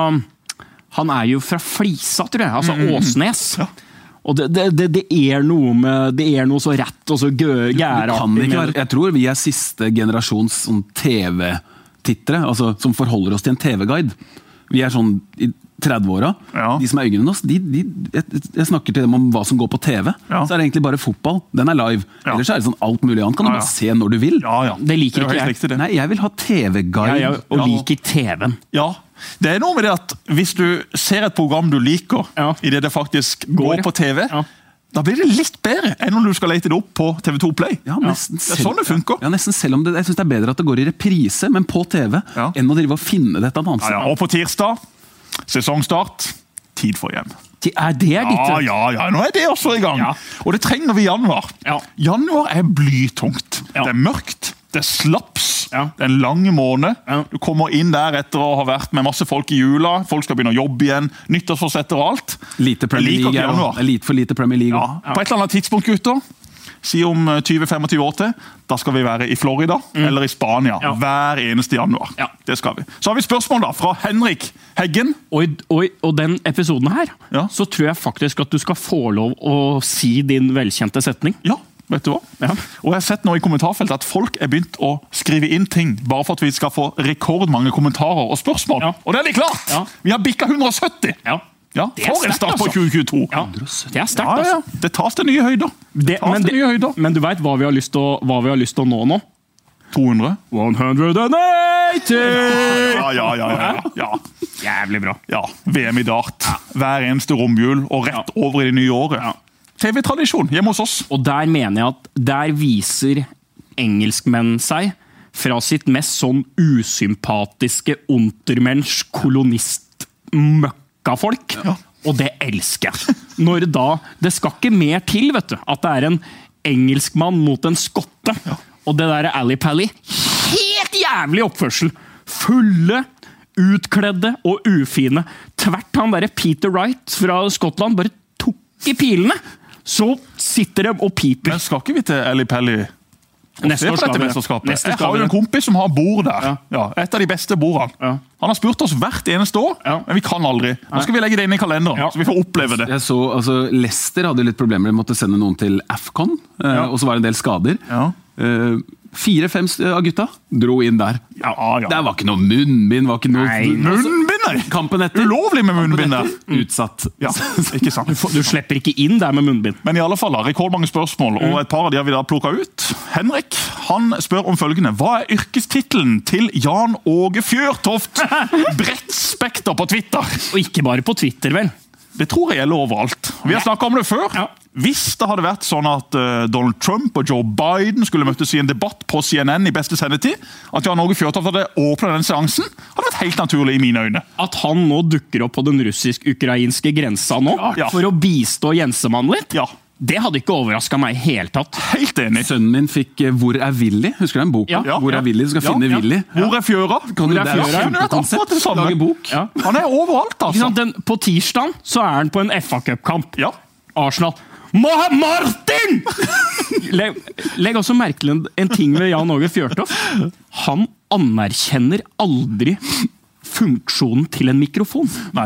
Han er jo fra Flisa, tror jeg. Altså Åsnes. Ja. Og det, det, det, det er noe med... Det er noe så rett og så gø- Det kan gæraktig ikke med være, jeg tror vi er siste generasjons sånn T V-tittere, altså, som forholder oss til en T V-guide. Vi er sånn i tredve-åra. Ja. De som er yngre enn oss, de, de, jeg, jeg snakker til dem om hva som går på T V. Ja. Så er det egentlig bare fotball. Den er live. Ja. Ellers er det sånn alt mulig annet. Kan du Ja, ja. bare se når du vil. Ja, ja. Det liker er jo ikke helt jeg. riktig, det. Nei, jeg vil ha T V-guide. Ja, jeg, og Ja. liker T V-en. Ja, det er noe med det at hvis du ser et program du liker, Ja. i det det faktisk Går, går ja. på T V, Ja. da blir det litt bedre enn om du skal lete det opp på T V to Play. Ja, nesten Det er sånn det funker. Ja, nesten selv om det, jeg synes det er bedre at det går i reprise, men på T V, Ja. enn å drive og finne dette annet. Ja, ja. Og på tirsdag, sesongstart, tid for hjem. Er det er ditt? Ja, ja, ja, nå er det også i gang. Ja. Og det trenger vi i januar. Ja. Januar er blytungt. Ja. Det er mørkt, det er slaps, Ja. det er en lang måned. Ja. Du kommer inn der etter å ha vært med masse folk i jula, folk skal begynne å jobbe igjen, nyttårsforsetter og alt. Lite Premier Jeg liker League. ikke Ja. januar. Det er lite for lite Premier League. Ja. På et eller annet tidspunkt, gutter, si om tjue til femogtyve år til, da skal vi være i Florida eller i Spania Ja. hver eneste januar. Ja. Det skal vi. Så har vi spørsmål da fra Henrik Heggen. Og, i- og, i- og den episoden her, Ja. så tror jeg faktisk at du skal få lov å si din velkjente setning. Ja, vet du hva? Ja. Og jeg har sett nå i kommentarfeltet at folk er begynt å skrive inn ting bare for at vi skal få rekordmange kommentarer og spørsmål. Ja. Og det er litt klart! Ja. Vi har bikka hundre og sytti! Ja. Ja, Det er for en sterkt, start på altså. tjue tjueto! Ja, det er sterkt, Ja, ja. altså. Det tas til nye høyder. Det, Det tas men, til nye høyder. men du vet hva vi har lyst til å, hva vi har lyst til å nå nå? to hundre. one hundred eighty! Ja, ja, ja. ja, ja. Jævlig bra. ja. V M i dart. Hver eneste romjul og rett over i det nye året. Ja. T V-tradisjon hjemme hos oss. Og der mener jeg at der viser engelskmenn seg fra sitt mest sånn usympatiske untermensch, kolonist, møkkafolk. Ja. Og det elsker jeg. Når da, det skal ikke mer til, vet du, at det er en engelskmann mot en skotte. Og det der Ally Pally, helt jævlig oppførsel. Fulle, utkledde og ufine. Tvert han der Peter Wright fra Skottland bare tok i pilene. Så sitter de og piper. Men skal ikke vi til Ally Pally? Neste år Se på skal dette vi det. mesterskapet. Neste Jeg skal har vi jo en det. kompis som har bord der. Ja. Ja, et av de beste bordene. Ja. Han har spurt oss hvert eneste år, Ja. men vi kan aldri. Nå skal vi legge det inn i kalenderen, Ja. så vi får oppleve det. Jeg så, altså, Leicester hadde litt problemer, de måtte sende noen til AFCON, eh, Ja. og så var det en del skader. Ja. Eh, Fire-fem av gutta dro inn der. Ja, ja. Det var ikke noe munnbind, var ikke noe Nei, Munnbind, nei! Kampen etter. Ulovlig med munnbind der. Utsatt. Ja, ikke sant. Du slipper ikke inn der med munnbind. Men i alle fall, da, rekordmange spørsmål, og et par av de har vi da plukket ut. Henrik han spør om følgende. Hva er yrkestittelen til Jan Åge Fjørtoft? Bredt spekter på Twitter. Og ikke bare på Twitter, vel? Det tror jeg gjelder overalt. Vi har snakket om det før. Ja. Hvis det hadde vært sånn at uh, Donald Trump og Joe Biden skulle møttes i en debatt på C N N i beste sendetid, at Jan Åge Fjørtoft hadde åpnet den seansen, hadde vært helt naturlig i mine øyne. At han nå dukker opp på den russisk-ukrainske grensa nå, Ja. for å bistå Jensemann litt, Ja, det hadde ikke overrasket meg helt tatt. helt enig. Sønnen min fikk eh, Hvor er Willy? Husker du den boka? Ja. Hvor Ja. er Willy? Du skal Ja, finne ja. Willy. Hvor er fjøra? Kan du, Hvor er det er fjøra? Kunne vært akkurat det samme. Lage bok. Ja. Han er overalt, Ikke altså. sant? Den, på tirsdag så er han på en F A Cup-kamp. Ja. Arsenal. Ma Martin! Legg, legg også merke til en, en ting ved Jan Åge Fjørtoft. Han anerkjenner aldri funksjonen til en mikrofon. Nei.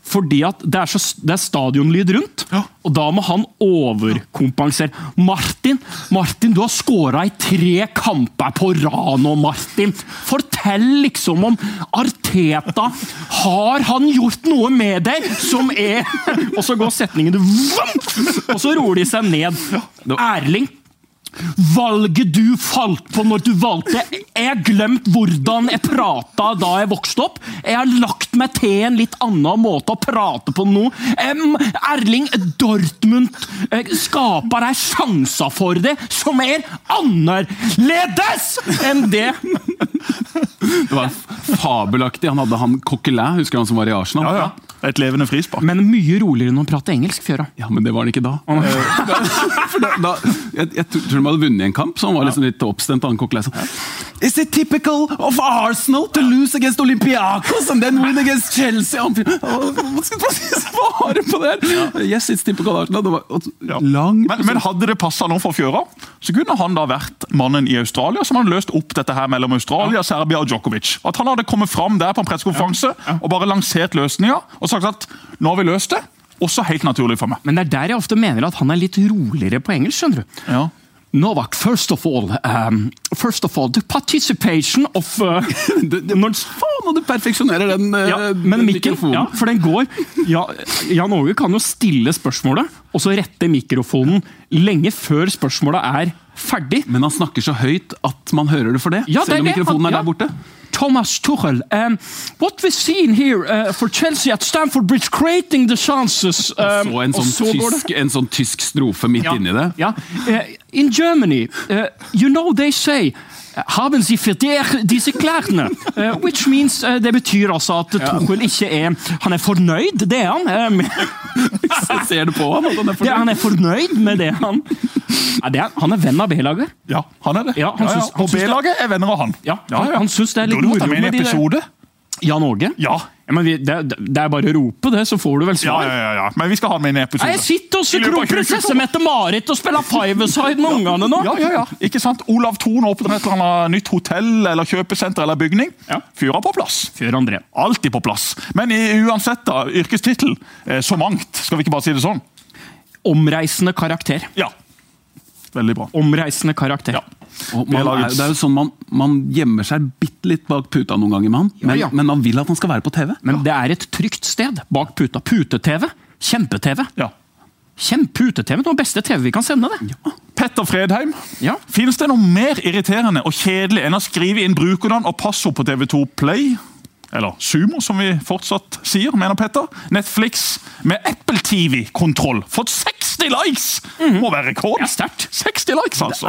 Fordi at det er, så, det er stadionlyd rundt, Ja. og da må han overkompensere. Martin, Martin, du har skåret i tre kamper på rad nå, Martin. Fortell liksom om Arteta. Har han gjort noe med deg som er... Og så går setningen, og så roer de seg ned. Erling, valget du falt på når du valgte, jeg har glemt hvordan jeg pratet da jeg vokste opp. Jeg har lagt meg til en litt annen måte å prate på nå. Um, Erling, Dortmund uh, skaper en sjanser for det som er annerledes enn det. Det var fabelaktig. Han hadde han Coquelin, husker han som var i Arsenal? Ja, ja. Et levende frispark. Men mye roligere når han prater engelsk, Fjøra. Ja, men det var han ikke da. For da, da jeg, jeg tror de hadde vunnet en kamp, så han var liksom litt oppstemt av han Coquelin. Is it typical of Arsenal to lose against Olympiakos and then win against Chelsea? Hva skal du si svare på det? Yes, it's typical Arsenal. Det var Ja. lang... Men, men hadde det passet noe for Fjøra, så kunne han da vært mannen i Australia som hadde løst opp dette her mellom Australia, Serbia og Djokovic. At han hadde kommet fram der på en pressekonferanse og bare lansert løsninger, og sagt at nå har vi løst det, også helt naturlig for meg. Men det er der jeg ofte mener at han er litt roligere på engelsk, skjønner du. Ja. Novak, first of all, um, first of all, the participation of... Uh, Det, det, faen, og du perfeksjonerer den, ja, uh, men den Mikkel, mikrofonen. ja, for den går... Ja, Jan Åge kan jo stille spørsmålet, og så rette mikrofonen lenge før spørsmålet er ferdig. Men han snakker så høyt at man hører det for det, Ja, det er selv om det. mikrofonen er Ja. der borte. Thomas Tuchel, um, what we've seen here uh, for Chelsea at Stamford Bridge, creating the chances... Um, Så en og sånn, så går det. tysk, en sånn tysk strofe midt Ja, inni det. ja. Uh, in Germany, uh, you know they say, uh, haben Sie für der, disse klærne? Uh, which means, uh, det betyr altså at Tuchel ikke er, han er fornøyd, det er han. Uh, med, Jeg ser det på han, at han er det, han er fornøyd med det han... Ja, det er, han er venn av B-laget. Ja, han er det. Ja, han synes- han Og synes det- B-laget er venner av han. Ja, han, han synes det er litt Burde du moro ta med en med de der- episode? Jan Åge? Ja. Ja, men vi, det, det er bare å rope det, så får du vel Ja, svar. ja, ja, ja. Men vi skal ha med en episode. Nei, jeg sitter og I så løpet av kronprinsesse tjue Mette-Marit og spiller five-a-side med ungene nå. Ja, ja, ja. Ikke sant? Olav Thon åpner et eller annet nytt hotell eller kjøpesenter eller bygning. Ja. Fyra på plass. Før André. Alltid på plass. Men i, uansett da, yrkestittel, eh, så mangt. Skal vi ikke bare si det sånn? Omreisende karakter. Ja. Veldig bra. Omreisende karakter. Ja. Og man, er, det er jo sånn man, man gjemmer seg bitte litt bak puta noen ganger med han, men, ja. men man vil at han skal være på T V. Men det er et trygt sted bak puta. Pute-T V. Kjempe-T V. Ja. Kjempe-Pute-T V. Det er den beste T V vi kan sende det. Petter Fredheim. Ja. Finnes det noe mer irriterende og kjedelig enn å skrive inn brukernavn og passord på T V to Play? Eller Sumo, som vi fortsatt sier, mener Petter. Netflix med Apple T V-kontroll. Fått seksti likes! Må være rekord. Det er sterkt. seksti likes, altså.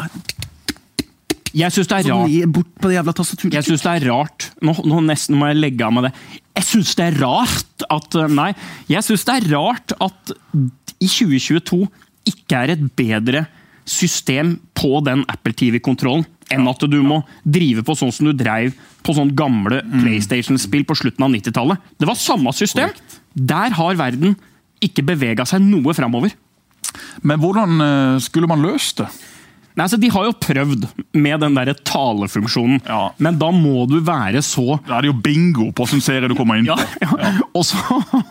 Jeg syns det er Så rart. ned bort på det jævla tastaturet. Jeg synes det er rart. Nå, nå nesten må jeg legge av meg det. Jeg synes det er rart at Nei, jeg synes det er rart at i tjue tjueto ikke er et bedre system på den Apple T V-kontrollen enn at du må drive på sånn som du dreiv på sånn gamle PlayStation-spill på slutten av nittitallet. Det var samme system. Der har verden ikke beveget seg noe fremover. Men hvordan eh, skulle man løst det? Nei, altså De har jo prøvd med den der talefunksjonen, Ja. men da må du være så... Da er det jo bingo på hvilken serie du kommer inn Ja, på. ja. Og så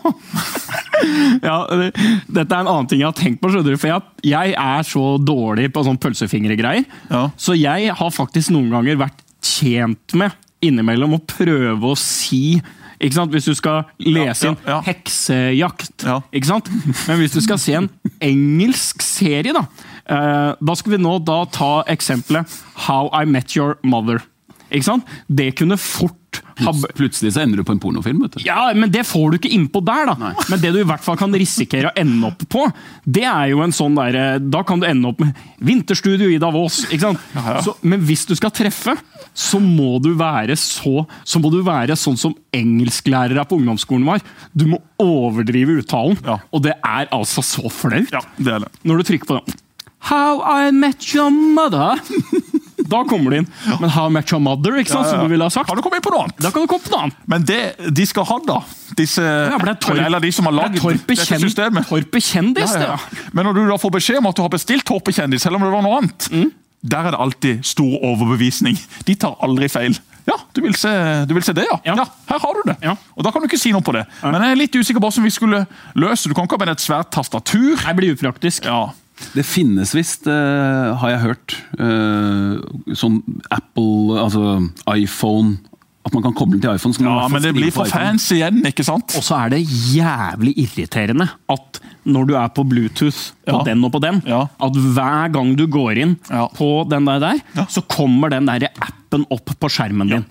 ja, det, Dette er en annen ting jeg har tenkt på, skjønner du, for jeg, jeg er så dårlig på sånn pølsefingregreier, Ja. så jeg har faktisk noen ganger vært tjent med innimellom å prøve å si, ikke sant? Hvis du skal lese Ja, inn ja, ja. heksejakt, Ja. ikke sant? Men hvis du skal se en engelsk serie da, eh, da skal vi nå da ta eksempelet How I Met Your Mother, ikke sant? Det kunne fort ha... Plutselig så ender du på en pornofilm, vet du. Ja, men det får du ikke innpå der, da. Men det du i hvert fall kan risikere å ende opp på, det er jo en sånn der, da kan du ende opp med vinterstudio i Davos, ikke sant? Så, men hvis du skal treffe, så må du være så, så må du være sånn som engelsklærere på ungdomsskolen var. Du må overdrive uttalen, Ja. og det er altså så flaut. Ja, det er det. Når du trykker på den. How I Met Your Mother. Da kommer du inn. Men How I Met Your Mother, ikke sant, som du ville ha sagt. Kan du komme inn på noe annet? Da kan du komme på noe annet. Men det de skal ha, da disse, Ja, for det er Torp- Eller de som har det lagd er Torpe dette kjend- systemet. Torpe kjendis, Ja, ja, ja. Men når du da får beskjed om at du har bestilt Torpe kjendis, selv om det var noe annet, Mm. der er det alltid stor overbevisning. De tar aldri feil. Ja, du vil se, du vil se det, ja. Ja. Ja, her har du det. Ja. Og da kan du ikke si noe på det. Men jeg er litt usikker på hvordan vi skulle løse. Du kan ikke ha med et svært tastatur. Det blir upraktisk. Ja. Det finnes visst, uh, har jeg hørt, uh, sånn Apple, altså iPhone, at man kan koble den til iPhone. Så kan man i Ja, hvert fall men det skrive blir på for iPhone. fancy igjen, ikke sant? Og så er det jævlig irriterende at når du er på Bluetooth på Ja. den og på den, Ja. at hver gang du går inn Ja. på den der, der Ja. så kommer den der appen opp på skjermen din.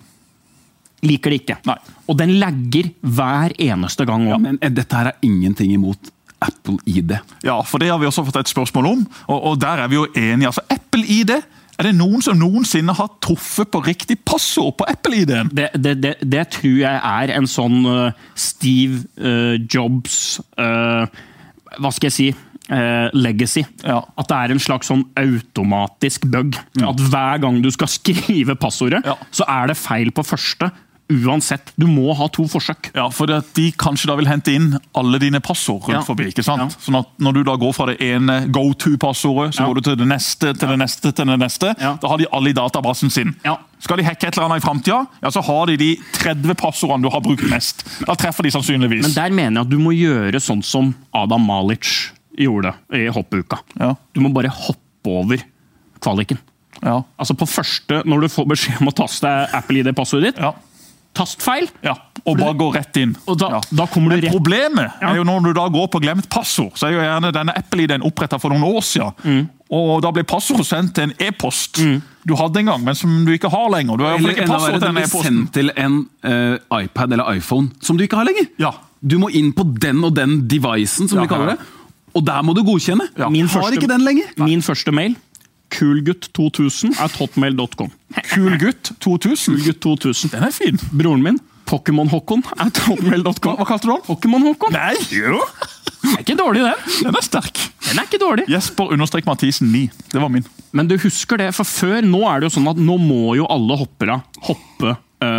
Liker det ikke. Nei. Og den lagger hver eneste gang. Ja, Også. men eh, dette her er ingenting imot Apple I D. Ja, for det har vi også fått et spørsmål om, og, og der er vi jo enige. Altså, Apple I D, er det noen som noensinne har truffet på riktig passord på Apple I D-en? Det, det, det, det tror jeg er en sånn uh, Steve uh, Jobs uh, hva skal jeg si? Uh, legacy. Ja. At det er en slags sånn automatisk bug. At hver gang du skal skrive passordet, Ja. så er det feil på første. Uansett. Du må ha to forsøk. Ja, for det at de kanskje da vil hente inn alle dine passord rundt Ja. forbi, ikke sant? Ja. Sånn at når du da går fra det ene go-to-passordet, så Ja. går du til det neste, til det neste, til det neste, Ja. da har de alle i databasen sin. Ja. Skal de hacke et eller annet i fremtiden, ja, så har de de tretti passordene du har brukt mest. Da treffer de sannsynligvis. Men der mener jeg at du må gjøre sånn som Adam Malic gjorde i hoppuka. Ja. Du må bare hoppe over kvaliken. Ja. Altså på første, når du får beskjed om å taste Apple I D-passordet ditt, Ja. tastfeil, Ja. Og bare gå rett inn. og da, Ja. da kommer du rett. Problemet Ja. er jo når du da går på glemt passord, så er jo gjerne denne Apple I D-en opprettet for noen år siden, Mm. og da ble passordet sendt til en e-post du hadde en gang, men som du ikke har lenger. Du har i hvert fall Eller ikke enda passord verre, til det den blir e-posten. sendt til en eh, iPad eller iPhone som du ikke har lenger. Ja. Du må inn på den og den devicen, som Ja, vi kaller ja. det. Og der må du godkjenne. Ja. Min har første- ikke den lenger. Min første mail, kulgutt to tusen at hotmail dot com. Kulgutt to tusen. Kulgutt to tusen. Den er fin. Broren min, Pokémon Håkon at hotmail dot com. Hva kalte du den? Pokémon Håkon. Nei, jo. Det er ikke dårlig, den. Den er sterk. Den er ikke dårlig. Jesper understrek Mathisen ni. Det var min. Men du husker det, for før, nå er det jo sånn at nå må jo alle hoppere hoppe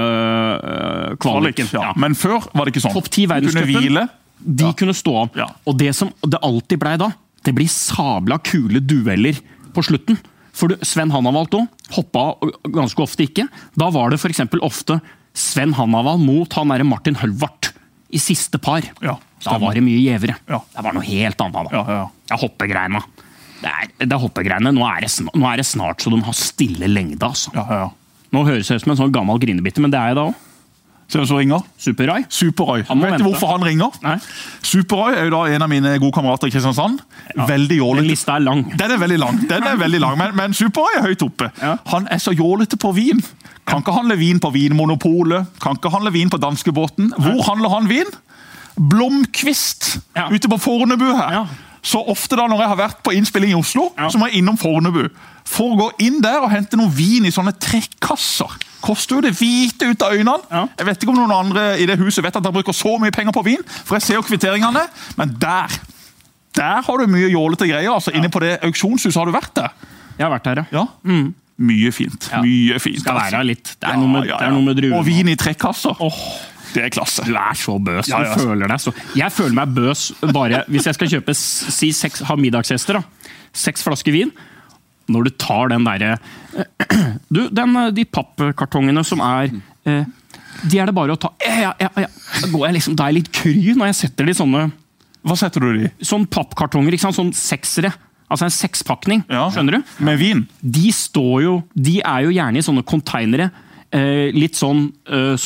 øh, kvaliken. Ja. Men før var det ikke sånn. Topp ti Du kunne verdenscupen. hvile. De kunne stå av. Ja. Og det som det alltid blei da, det blir sabla kule dueller på slutten. For du, Sven Hannavald òg hoppa ganske ofte ikke. Da var det f.eks. ofte Sven Hannavald mot han derre Martin Hølvart i siste par. Ja, da var det mye gjevere. Ja. Det var noe helt annet. da. Ja, ja, ja. Det er hoppegreiene. Det er, det er hoppegreiene. Nå er det, sn- nå er det snart så de har stille lengde. altså. Ja, ja, ja. Nå høres jeg ut som en sånn gammel grinebitte, men det er jeg da òg. Ser du så ringer? Super-Rai. Superøy. Han må Vet du vente. hvorfor han ringer? Nei. Superøy er jo da en av mine gode kamerater i Kristiansand. Veldig Den jålete. lista er lang. Den er veldig lang, den er veldig lang, men, men Superøy er høyt oppe. Ja. Han er så jålete på vin. Kan ikke handle vin på Vinmonopolet, kan ikke handle vin på danskebåten. Hvor handler han vin? Blomkvist, Ja. ute på Fornebu her. Ja. Så ofte da når jeg har vært på innspilling i Oslo, Ja. så må jeg innom Fornebu. For å gå inn der og hente noe vin i sånne trekkasser. Koster jo det hvite ut av øynene. Ja. Jeg vet ikke om noen andre i det huset vet at han bruker så mye penger på vin, for jeg ser jo kvitteringene, men der, der har du mye jålete greier. altså Inne på det auksjonshuset har du vært der. Jeg har vært her, ja. Ja. Mye fint. Ja. Mye fint. Skal altså. være litt. Det er noe med, Ja, ja, Det ja. er noe med druene. Og vin i trekkasser. Det er klasse. Du er så bøs. Ja, ja. Du føler deg så Jeg føler meg bøs bare hvis jeg skal kjøpe s- si seks, ha middagsgjester. da. Seks flasker vin. Når du tar den derre Du, den, de pappkartongene som er eh, De er det bare å ta ja, ja, ja. Da går jeg liksom, da er jeg litt kry når jeg setter de i sånne Hva setter du det i? sånn pappkartonger. ikke sant? Sånn seksere. Altså en sekspakning. Ja. Skjønner du? Med vin? De står jo De er jo gjerne i sånne konteinere. Eh, litt sånn eh,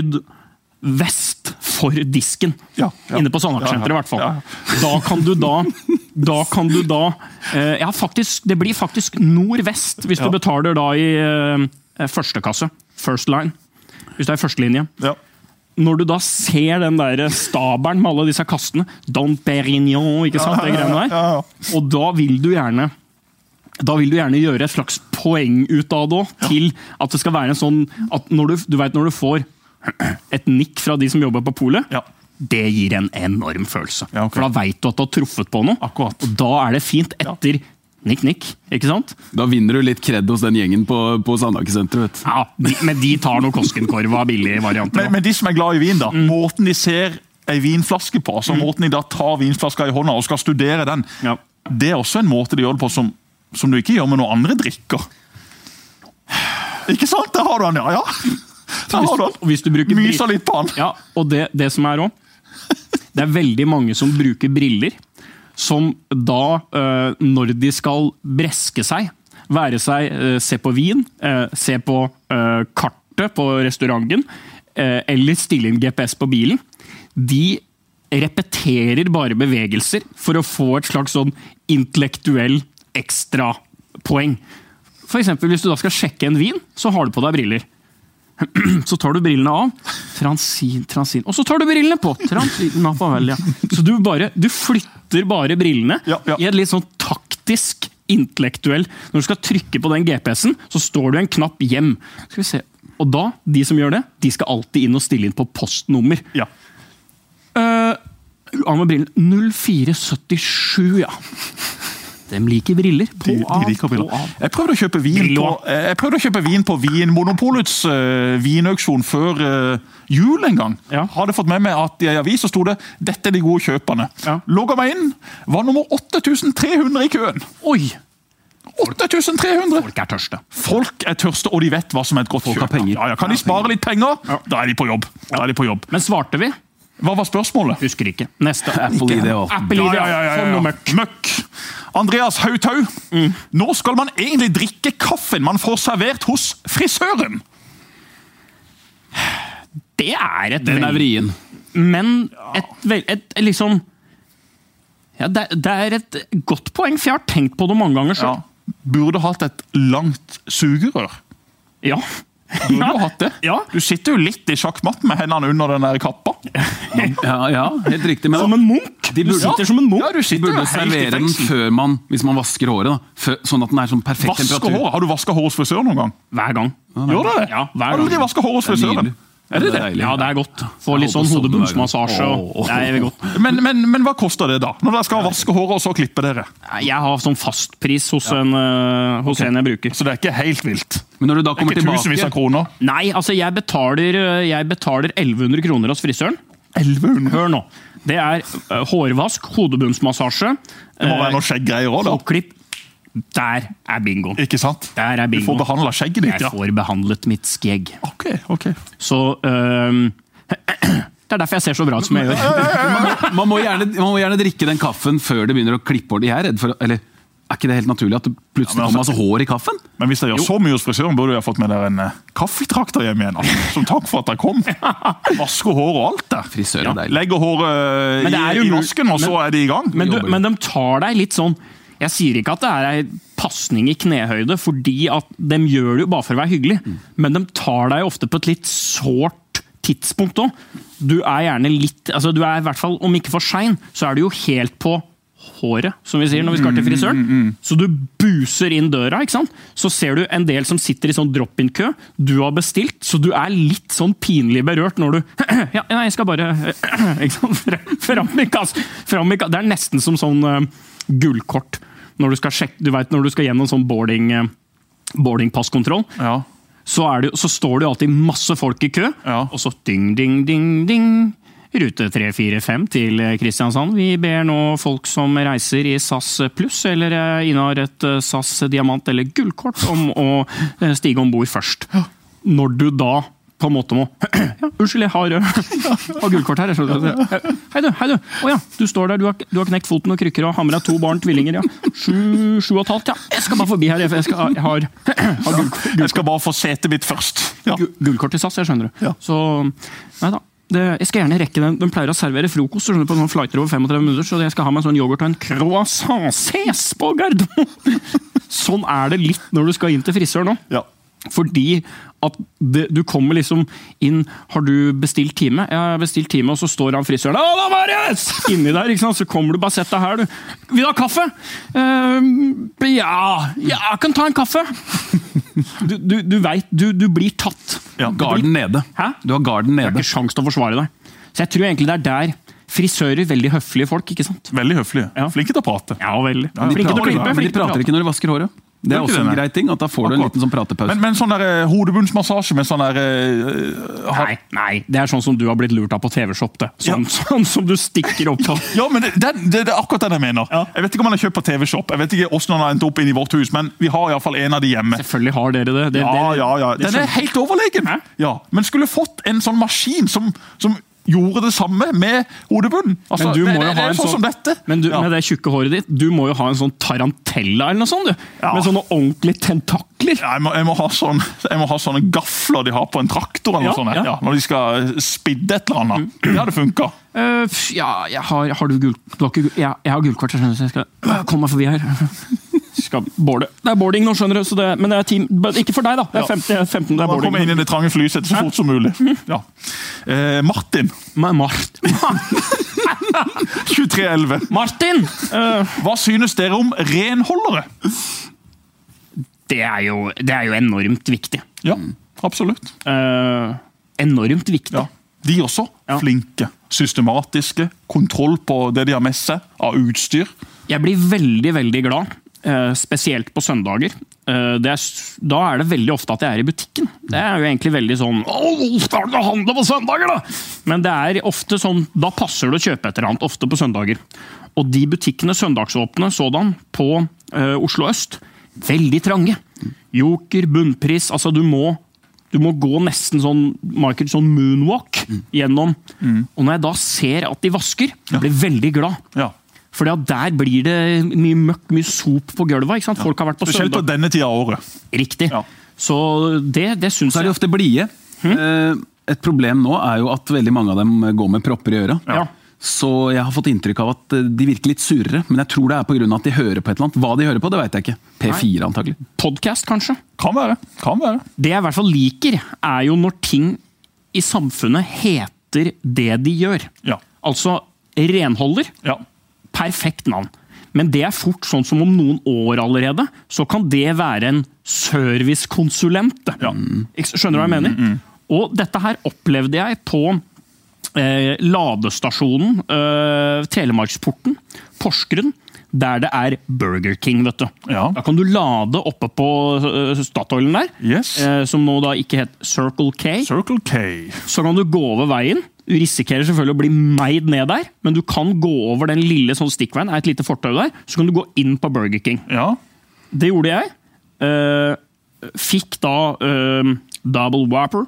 syd-vest for disken. Ja, ja. Inne på Sandhagsenteret, i hvert fall. Ja. Da kan du da Da kan du da eh, Ja, faktisk. Det blir faktisk nord-vest hvis Ja. du betaler da i eh, første kasse. First line. Hvis det er førstelinje. Ja. Når du da ser den der stabelen med alle disse kastene, Don Perignon, ikke sant, det greiene der, Ja, ja. og da vil du gjerne da vil du gjerne gjøre et slags poeng ut av det også, til at det skal være en sånn at når du, du vet når du får et nikk fra de som jobber på polet, Ja. det gir en enorm følelse. Ja, ok. For da vet du at du har truffet på noe, Akkurat. og da er det fint etter nikk, nikk, ikke sant? Da vinner du litt kred hos den gjengen på, på Sandhagesenteret, vet du. Ja, de, men de tar noe Koskenkorva billige varianter. Men, men de som er glad i vin, da, måten de ser ei vinflaske på, altså måten de da tar vinflaska i hånda og skal studere den, Ja. det er også en måte de gjør det på som, som du ikke gjør med noen andre drikker. Ikke sant? Der har du den, ja. ja. Der har du han. Og hvis du bruker Mysa brill- litt på han. Ja, og det, det som er også, det er veldig mange som bruker briller, som da, øh, når de skal breske seg, være seg, øh, se på vin, øh, se på øh, kartet på restauranten, øh, eller stille inn G P S på bilen, de repeterer bare bevegelser for å få et slags sånn intellektuell ekstra poeng. For eksempel, hvis du da skal sjekke en vin, så har du på deg briller. Så tar du brillene av, transin, transin, og så tar du brillene på. Transin, na, vel, ja. Så du, bare, du flytter bare brillene Ja, ja. i et litt sånn taktisk, intellektuell. Når du skal trykke på den G P S-en, så står det en knapp hjem. Skal vi se. Og da, de som gjør det, de skal alltid inn og stille inn på postnummer. Ja. Uh, av med brillene. null fire sytti sju, ja. De liker briller. På, De, de av, liker på, briller. av. Jeg prøvde å kjøpe vin Brillo. på, jeg prøvde å kjøpe vin på Vinmonopolets uh, vinauksjon før uh, jul en gang. Ja. Hadde fått med meg at i en avis så sto det dette er de gode kjøperne. Ja. Logget meg inn, var nummer åtte tusen tre hundre i køen. Oi! åtte tusen tre hundre! Folk er tørste. Folk er tørste, og de vet hva som er et godt Folk har kjøp. penger. Ja, ja. Kan de spare litt penger, da er de på jobb. Da er de på jobb. Men svarte vi? Hva var spørsmålet? Husker ikke. Neste. Apple I D også. Apple I D, Ja, ja, ja, ja, for ja. noe møkk. Møkk. Andreas Hautau. Nå skal man egentlig drikke kaffen man får servert hos frisøren. Det er et Den er vel- vrien. Men et, vel- et, et liksom ja, det, det er et godt poeng, for jeg har tenkt på det mange ganger Ja. selv. Burde hatt et langt sugerør. Ja. Burde du hatt det? Ja. Du sitter jo litt i sjakkmatt med hendene under den der kappa. Ja, ja, helt riktig. Men Som en munk. De Du burde- sitter som en munk. Ja, du sitter burde jo helt i servere den fengsel. før man, hvis man vasker håret, da. Før, sånn at den er sånn perfekt Vaske temperatur. håret. Har du vasket håret hos frisøren noen gang? Hver gang. Gjør du det? Ja, hver Aldri gang. vasket håret hos Det er frisøren. nydelig. Er det det? deilig. Ja, det er godt. Få litt Jeg sånn holder på sånn hodebunnsmassasje. hver og- gang. Åh. Det er veldig godt. Men, men, men hva koster det da? Når dere skal vaske håret og så klippe dere? Jeg har sånn fastpris hos, en, uh, hos en jeg bruker. Så det er ikke helt vilt. Men når du da Det er kommer ikke tusenvis av tilbake kroner. Nei, altså jeg betaler, øh, jeg betaler elleve hundre kroner hos frisøren. elleve hundre. Hør nå. Det er øh, hårvask, hodebunnsmassasje, Det må være noe skjeggreier òg, da. oppklipp. Der er bingoen. Ikke sant? Der er Du får bingoen. behandla skjegget ditt, Jeg ja. får behandlet mitt skjegg. Ok, ok. Så øhm, det er derfor jeg ser så bra ut som jeg gjør. man, må gjerne, man må gjerne drikke den kaffen før det begynner å klippe hår. De er redd for å- Eller er ikke det helt naturlig at det plutselig Ja, men kommer altså- masse hår i kaffen? Men hvis dere gjør så mye hos frisøren, burde dere ha fått med dere en eh, kaffetrakter hjem igjen. Altså. Som takk for at dere kom. Vasker hår og alt der. Frisør er deilig. Legger håret Men det i, er jo i mul- vasken, og så men- er de i gang. Men, du, jobber. men de tar deg litt sånn. Jeg sier ikke at det er ei pasning i knehøyde, fordi at de gjør det jo bare for å være hyggelig. Men de tar deg ofte på et litt sårt tidspunkt òg. Du er gjerne litt altså Du er i hvert fall, om ikke for sein, så er du jo helt på håret, som vi sier når vi skal til frisøren. Så du buser inn døra, ikke sant? Så ser du en del som sitter i sånn drop-in-kø. Du har bestilt, så du er litt sånn pinlig berørt når du Ja, nei, jeg skal bare ikke sant? Fram i kass. Fram i kass. Det er nesten som sånn uh, gullkort når du skal sjekke, du vet, når du skal gjennom sånn boarding, uh, boardingpasskontroll. Ja. Så, er det, så står det jo alltid masse folk i kø, Ja. og så ding, ding, ding, ding. Rute tre fire fem til Kristiansand. Vi ber nå folk som reiser i SAS pluss eller eh, innehar et eh, SAS diamant eller gullkort om å eh, stige om bord først. Når du da på en måte må ja, unnskyld, jeg har, har gullkort her. Jeg skjønner. Hei du, hei du. Å ja, du står der, du har, du har knekt foten og krykker og har med deg to barn, tvillinger, ja. Sju, sju og et halvt, ja. Jeg skal bare forbi her, jeg, skal, jeg har, har gullkort. Jeg skal bare få setet mitt først. Ja. Gu- Gullkort til SAS, jeg skjønner du. Ja. Så, nei da. Det, jeg skal gjerne rekke den. De pleier å servere frokost skjønner du, på noen flighter over femogtretti minutter, så jeg skal ha meg en sånn yoghurt og en croissant ses på Gardermoen. Sånn er det litt når du skal inn til frisør nå. Ja. Fordi at det, du kommer liksom inn. Har du bestilt time? Ja, jeg har bestilt time, og så står han frisøren Halla, Marius! Inni der, ikke sant? Så kommer du bare, sett deg her, du. Vil du ha kaffe? Uh, ja, ja, jeg kan ta en kaffe. Du, du, du vet, du, du blir tatt. Ja, Garden nede. Hæ? Du har garden Det er nede. ikke sjans til å forsvare deg. Så jeg tror egentlig det er der frisører, veldig høflige folk, ikke sant? Veldig høflige. Ja. Flinke til å prate. Ja, veldig. Ja, de Flinke til å prater- klippe. Men de flinke til å prater prate. ikke når de vasker håret. Det er også en grei ting, at da får du en liten sånn pratepause. Men, men sånn der uh, hodebunnsmassasje med sånn der... Uh, nei, nei, det er sånn som du har blitt lurt av på T V-shop, det. Sånn, ja. sånn som du stikker opp på. Ja, men det, det, det, det er akkurat det jeg mener. Ja. Jeg vet ikke om han har kjøpt på T V-shop, jeg vet ikke hvordan han har endt opp inn i vårt hus, men vi har i hvert fall en av de hjemme. Selvfølgelig har dere det. det ja, det, ja, ja. Den er helt overlegen. Hæ? Ja, men skulle fått en sånn maskin som... som gjorde det samme med hodebunnen. Altså, men du det, må det, jo det ha er en sånn sånn, som dette. Men du, ja. med det tjukke håret ditt, du må jo ha en sånn tarantella eller noe sånt, du. Ja. Med sånne ordentlige tentakler. Ja, jeg, må, jeg, må ha sånn, jeg må ha sånne gafler de har på en traktor eller ja, noe sånt. Ja. Ja, når de skal spidde et eller annet. Mm. Det hadde funket. Uh, ja, jeg har, har du gull... Du har ikke, jeg, jeg har gullkvart, så jeg skal uh, komme meg forbi her. Skal boarde. Det er boarding nå, skjønner du, så det, men det er team, ikke for deg da. Det er femten, femten det er boarding. Man kommer inn i det trange flysettet så fort som mulig. Ja. Eh, Martin. Ma Martin. tjuetre elleve. Martin! Uh, Hva synes dere om renholdere? Det er jo, det er jo enormt viktig. Ja, absolutt. Uh, enormt viktig. Ja. De også ja. Flinke, systematiske, kontroll på det de har med seg av utstyr. Jeg blir veldig, veldig glad. Uh, spesielt på søndager. Uh, det er, da er det veldig ofte at jeg er i butikken. Det er jo egentlig veldig sånn «Åh, skal du handle på søndager da?» Men det er ofte sånn, da passer det å kjøpe et eller annet, ofte på søndager. Og de butikkene søndagsåpne sådan på uh, Oslo Øst, veldig trange. Joker, bunnpris, altså du må, du må gå nesten sånn, market, sånn moonwalk gjennom. Mm. Og når jeg da ser at de vasker, jeg blir veldig glad. Ja. For der blir det mye møkk, mye sop på gulvet. Ikke sant? Folk har vært på søndag. Spesielt på denne tida av året. Riktig. Ja. Så det, det synes jeg... Så er de ofte blige. Hmm? Et problem nå er jo at veldig mange av dem går med propper i øra. Ja. Så jeg har fått inntrykk av at de virker litt surere. Men jeg tror det er på grunn av at de hører på et eller annet. Hva de hører på, det vet jeg ikke. P fire antagelig. Podcast, kanskje? Kan være. Kan være. Det jeg i hvert fall liker, er jo når ting i samfunnet heter det de gjør. Ja. Altså, renholder. Ja. Perfekt navn. Men det er fort sånn som om noen år allerede, så kan det være en servicekonsulent. Ja. Skjønner du hva jeg mener? Mm, mm. Og dette her opplevde jeg på eh, ladestasjonen, eh, Telemarksporten, Porsgrunn, der det er Burger King, vet du. Ja. Da kan du lade oppe på uh, Statoilen der, yes. eh, som nå da ikke heter Circle K. Circle K. Så kan du gå over veien. Du risikerer selvfølgelig å bli meid ned der, men du kan gå over den lille sånn stikkveien, er et lite fortau der, så kan du gå inn på Burger King. Ja. Det gjorde jeg. Uh, fikk da uh, Double Whopper,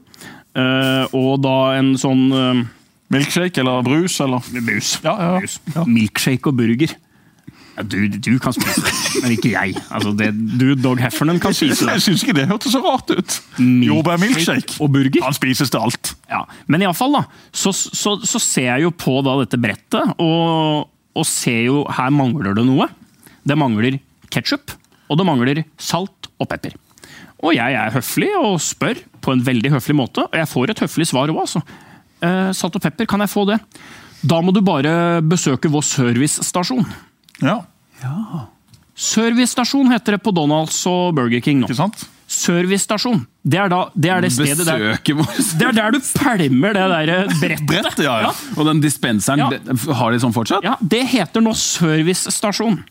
uh, og da en sånn... Uh, Milkshake eller brus, eller? Brus. Ja, ja, ja. Brus. Milkshake og burger. Ja, du, du kan spise det, men ikke jeg. Altså det, du, Dog Heffernan, kan spise det. Jeg synes ikke det hørtes så rart ut. Jordbær milkshake og burger. Han spises til alt. Ja, men i alle fall da, så, så, så ser jeg jo på da dette brettet, og, og ser jo, her mangler det noe. Det mangler ketchup, og det mangler salt og pepper. Og jeg er høflig og spør på en veldig høflig måte, og jeg får et høflig svar også. Altså. Eh, salt og pepper, kan jeg få det? Da må du bare besøke vår servicestasjon. Ja. Ja. Servicestasjon heter det på Donalds og Burger King nå. Ikke sant? Servicestasjon. Det er, da, det er det stedet der, det er der du pælmer det der brettet. Brett, ja, ja. Og den dispenseren, Ja. har de sånn fortsatt? Ja, det heter nå servicestasjon.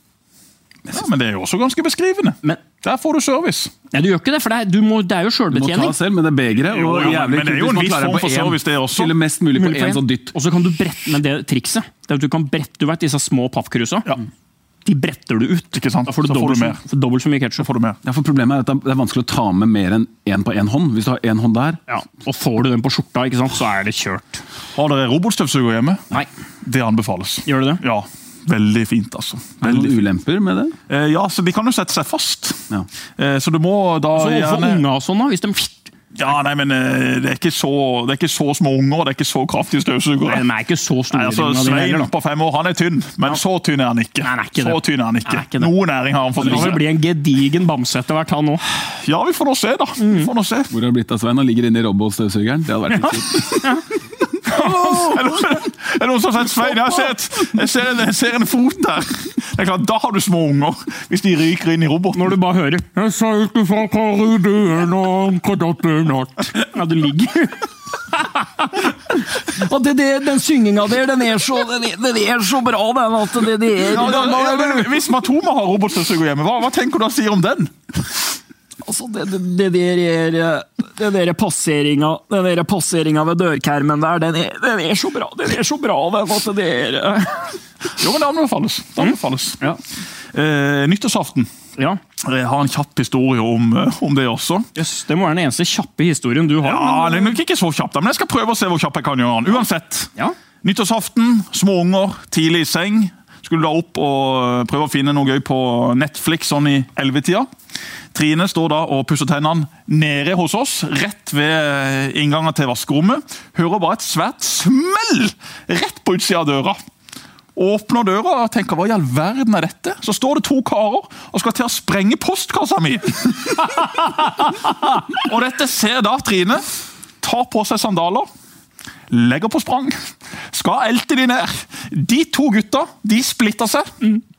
Ja, men det er jo også ganske beskrivende. Men, Der får du service. nei, du gjør ikke det, for det er, du må, det er jo Du må ta selvbetjening. selv med det begeret. Jo, Og jo, jævlig men det er kult jo hvis en man viss klarer form på for en- service, det også. Fylle mest mulig på Mulig for en en. sånn dytt. Og så kan du brette, men det trikset, det er at du kan brette, du vet, disse små pappkrusa. Ja. De bretter du ut. Ikke sant? Da får du Så får dobbelt du så, mer. får dobbelt så mye Så ketchup. får du mer. Ja, for Problemet er at det er vanskelig å ta med mer enn én på én hånd. Hvis du har én hånd der. Ja. Og får du den på skjorta, ikke sant, så er det kjørt. Har dere robotstøvsuger hjemme? Nei, Det anbefales. gjør du det? Ja, veldig fint altså. Er det Veldig noen fint. ulemper med det? Eh, ja, så de kan jo sette seg fast. Ja. Eh, så du må da Så overfor gjerne... unga og sånn da, hvis de... Ja, nei, men eh, det er ikke så, det er ikke så små unger, det er ikke så kraftige støvsugere. De er ikke så store. Nei, altså, ringene dine heller, Svein da. på fem år, han er tynn, men så tynn er han ikke. Nei, han er ikke så det. tynn er han ikke. Han er ikke det. Noe næring har han fått Det i vil seg. bli en gedigen bamse etter hvert, han nå. Ja, vi får nå se da. Vi får nå se. Hvor har det blitt av Svein? Han ligger inne i robotstøvsugeren. Det hadde vært litt fint. Er det noen, er det noen som har sett Svein? Jeg ser, et, jeg, ser en, jeg ser en fot der. Det er klart, da har du små unger, hvis de ryker inn i roboten. Når du bare hører Jeg sa ikke fra Karuduen og ankedatter natt. Ja, du ligger Og det, det, den synginga der, den er så, den er, den er så bra, den, at det, det er... Ja, ja, ja, men hvis Matoma har robotstøvsuger hjemme, hva, hva tenker du da sier om den? Altså, det, det, det der er... Det der passeringa, den der passeringa ved dørkermen der, den er, den er så bra, den er så bra, den, at det er... Jo, men det anbefales. Det anbefales. Ja. Eh, nyttårsaften. Ja. Jeg har en kjapp historie om, om det også. Yes, det må være den eneste kjappe historien du har. Ja, den er nok ikke så kjapp, da, men jeg skal prøve å se hvor kjapp jeg kan gjøre den. Uansett. Ja. Nyttårsaften, små unger, tidlig i seng. Skulle da opp og prøve å finne noe gøy på Netflix sånn i ellevetida. Trine står da og pusser tennene nede hos oss, rett ved inngangen til vaskerommet. Hører bare et svært smell rett på utsida av døra. Åpner døra og tenker, hva i all verden er dette? Så står det to karer og skal til å sprenge postkassa mi. Og dette ser da Trine, tar på seg sandaler, legger på sprang, skal elte de ned. De to gutta, de splitter seg.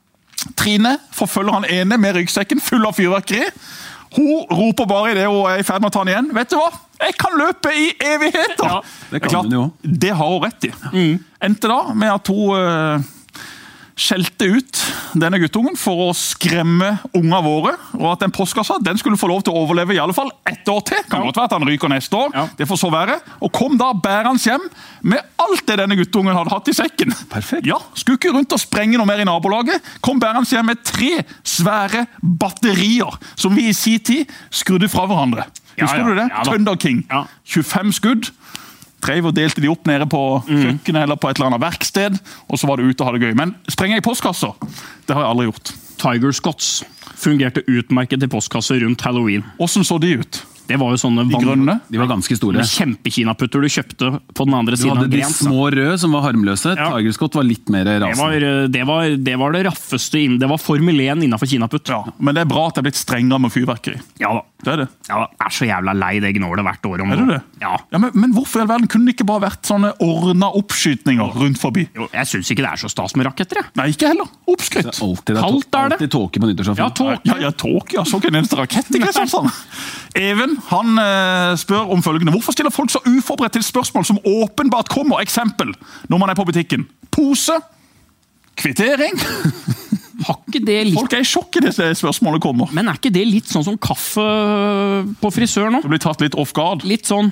Trine forfølger han ene med ryggsekken full av fyrverkeri. Hun roper bare i det hun er i ferd med å ta den igjen. Vet du hva? Jeg kan løpe i evigheter! Ja, det kan hun jo. Det har hun rett i. Mm. Endte da med at hun uh, skjelte ut denne guttungen for å skremme unger våre, og at den postkassa, den skulle få lov til å overleve i alle fall ett år til. Kan godt være at han ryker neste år. Ja. Det får så være. Og kom da bærende hjem med alt det denne guttungen hadde hatt i sekken. Perfekt. Ja, skulle ikke rundt og sprenge noe mer i nabolaget. Kom bærende hjem med tre svære batterier, som vi i sin tid skrudde fra hverandre. Ja, Husker ja. du det? Ja, Thunder King. Ja. tjuefem skudd. Drev og delte de opp nede på kjøkkenet eller på et eller annet verksted, og så var det ute og hadde det gøy. Men sprenger i postkasser, det har jeg aldri gjort. Tiger Scots fungerte utmerket i postkasser rundt Halloween. Hvordan så de ut? Det var jo sånne De grønne? De var ganske store. Kjempekinaputter du kjøpte på den andre Du siden av hadde de Grens. små røde som var harmløse. Ja. Tiger Scott var litt mer Det rasende. var det, var, det var det raffeste inn. Det var Formel én innenfor kinaputt. Ja, men det er bra at det er blitt strengere med fyrverkeri. Ja da. Det er det. Ja, jeg er så jævla lei det gnålet hvert år om Er du nå. det? Ja. Ja, men, men hvorfor i all verden kunne det ikke bare vært sånne ordna oppskytninger rundt forbi? Jo, jeg syns ikke det er så stas med raketter, jeg. Nei, ikke heller. Oppskrytt. Alltid, det er Kaldt er det. alltid tåke på nyttårsaften. Ja, tåke. Ja, ja, tåke, ja. Så ikke en eneste rakett i Kristiansand. Even, han eh, spør om følgende. Hvorfor stiller folk så uforberedt til spørsmål som åpenbart kommer? Eksempel, når man er på butikken. Pose? Kvittering? Har ikke det litt... Folk er i sjokk i det spørsmålet kommer. Men er ikke det litt sånn som kaffe på frisør nå? Det blir tatt litt off guard. Litt sånn...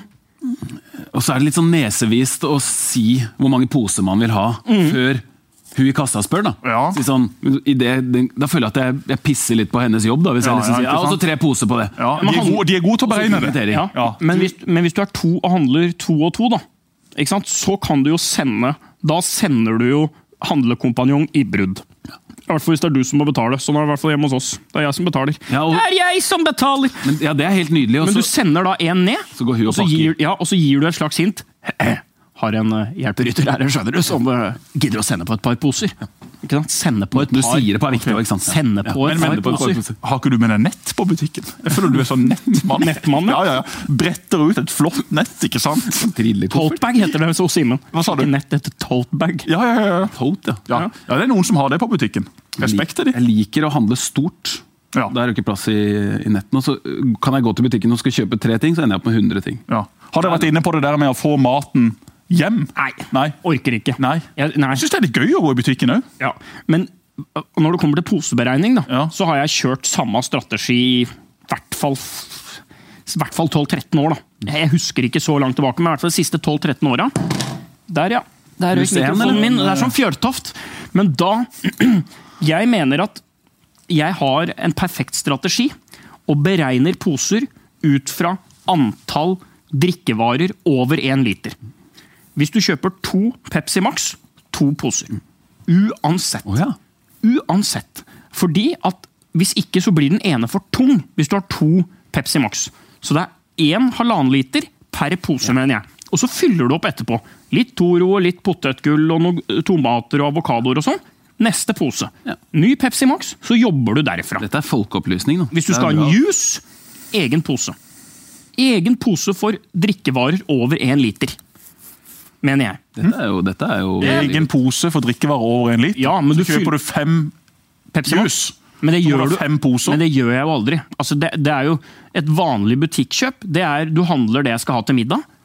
Og så er det litt sånn nesevist å si hvor mange poser man vil ha, før hun i kassa spør, da. Ja. Si sånn, i det, da føler jeg at jeg, jeg pisser litt på hennes jobb, da, hvis Ja, jeg liksom ja, sier, ikke ja, og så sant? tre poser på det. Ja, de, er gode, de er gode til å beregne det. Kvittering. Ja. Ja. Men, hvis, men hvis du er to og handler to og to, da, ikke sant? Så kan du jo sende... Da sender du jo handlekompanjong i brudd. I hvert fall hvis det er du som må betale. Sånn er det i hvert fall hjemme hos oss. Det er jeg som betaler. Ja, og- Det er jeg som betaler! Men, ja, det er helt nydelig. Men Også, du sender da en ned, Så går hun og og så pakker. gir, ja, og så gir du et slags hint. Har en uh, hjelperytter her, skjønner du, som uh, gidder å sende på et par poser. Ikke sant? Sende på et du par. sier det på riktig, ikke sant? Sende på Ja. et Men, par men poser. har ikke du med deg nett på butikken? Jeg føler du er sånn nettmann. Nettmann, ja. ja. Ja, ja. Bretter ut et flott nett, ikke sant? Trillekoffert. Toltbag heter det hos Simen. Hva sa du? Ikke nett etter toltbag. Ja, ja, ja. Tolt, ja. Ja. ja, det er noen som har det på butikken. Respekt til de. Jeg liker å handle stort. Ja. Det er jo ikke plass i, i netten. Og så kan jeg gå til butikken og skal kjøpe tre ting, så ender jeg opp med hundre ting. Ja. Har dere vært inne på det der med å få maten hjem? Nei, Nei. orker ikke. Nei. Jeg, nei. Jeg synes det er litt gøy å gå i butikken også. Ja, men uh, når det kommer til poseberegning, da, Ja. så har jeg kjørt samme strategi i hvert fall, i hvert fall tolv tretten år. Da. Jeg husker ikke så langt tilbake, men i hvert fall de siste tolv tretten åra. Der, ja. Der røyk Museum, mikrofonen eller? min. Det er som Fjørtoft. Men da Jeg mener at jeg har en perfekt strategi og beregner poser ut fra antall drikkevarer over én liter. Hvis du kjøper to Pepsi Max, to poser. Uansett. Å ja. Uansett. Fordi at hvis ikke så blir den ene for tung, hvis du har to Pepsi Max. Så det er én halvannen liter per pose, mener jeg. Og så fyller du opp etterpå. Litt Toro, litt potetgull, og noen tomater og avokadoer og sånn. Neste pose. Ja. Ny Pepsi Max, så jobber du derifra. Dette er folkeopplysning, da. Hvis du Det er skal ha en bra. juice, egen pose. Egen pose for drikkevarer over én liter. Mener jeg. Dette er jo, dette er jo Egen pose for drikkevarer over en liter. Ja, men så du kjøper fyller- du fem Pepsi Max. juice. Men det, Så må gjør du du, ha fem poser. men det gjør jeg jo aldri. Altså det, det er jo et vanlig butikkjøp. Det er, du handler det jeg skal ha til middag.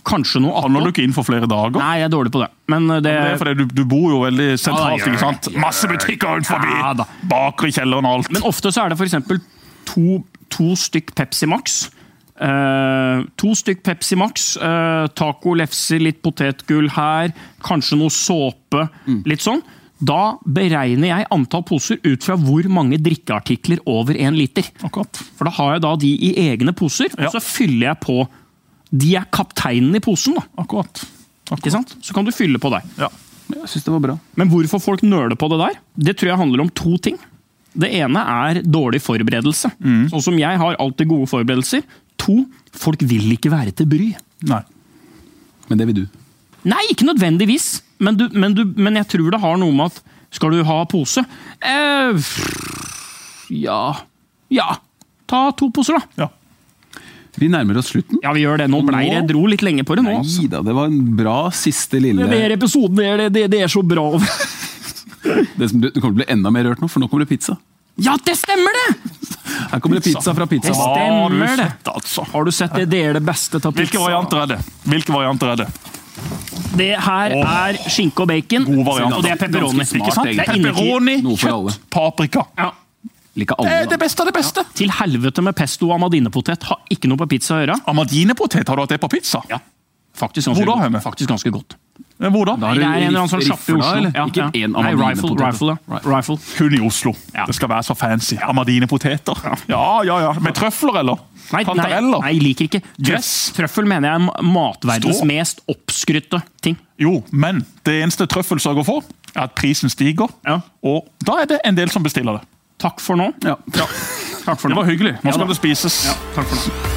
kanskje noe attåt. Handler du ikke inn for flere dager? Nei, jeg er dårlig på det. Men det, det er fordi du, du bor jo veldig sentralt, Ja, ikke sant? Masse butikker ut forbi, Ja, da. baker i kjelleren og alt. Men ofte så er det for eksempel to, to stykk Pepsi Max. Uh, to stykk Pepsi Max, uh, taco, lefser, litt potetgull her, kanskje noe såpe, mm. litt sånn. Da beregner jeg antall poser ut fra hvor mange drikkeartikler over en liter. Akkurat. For da har jeg da de i egne poser, Ja. og så fyller jeg på. De er kapteinen i posen, da. Akkurat. Akkurat. Ikke sant? Så kan du fylle på deg. Ja. Jeg synes det var bra. Men hvorfor folk nøler på det der, det tror jeg handler om to ting. Det ene er dårlig forberedelse. Mm. Sånn som jeg har alltid gode forberedelser. To, folk vil ikke være til bry. Nei. Men det vil du. Nei, ikke nødvendigvis. Men, du, men, du, men jeg tror det har noe med at skal du ha pose? Eh, ja. Ja. Ta to poser, da. Ja. Vi nærmer oss slutten. Ja, vi gjør det. Nå ble det, jeg dro litt lenge på det nå. Altså. Nei da, det var en bra siste lille... Det er episoden, det er, det, det er så bra. det, som, det kommer til å bli enda mer rørt nå, for nå kommer det pizza. Ja, det stemmer det! Her kommer det pizza fra pizza. Det stemmer Har du det. sett, altså? Har du sett det? Det er det beste til pizza. Hvilke varianter er det? Hvilke varianter er det? Det her er skinke og bacon, God variant. og det er pepperoni. Ganske smart, Ikke sant? Det er egentlig. innerti. Pepperoni, Noe for alle. kjøtt, paprika. Ja. Liker Det alle, er det da. beste av det beste. Til helvete med pesto og amadinepotet har ikke noe på pizza å gjøre. Amadinepotet, har du hatt det på pizza? Ja, faktisk ganske Hvor da, godt. Hemme? Faktisk ganske godt. Hvor da? Da har Det du er en eller annen sånn riff- sjappe i riffer da, Oslo. eller? Ja, Ikke ja. en Nei, rifle, amadinepotet. rifle, ja. rifle. Kun i Oslo. Ja. Det skal være så fancy. Amadinepoteter. Ja, ja, ja. Med trøfler, eller? Nei, nei, Kantareller? nei, jeg liker ikke. Gress? Trøffel mener jeg er matverdens Strå? mest oppskrytte ting. Jo, men det eneste trøffel sørger for, er at prisen stiger. Ja. Og da er det en del som bestiller det. Takk for nå. Ja. Takk for Det nå. var hyggelig. Nå Ja, skal da. det spises. Ja, takk for nå.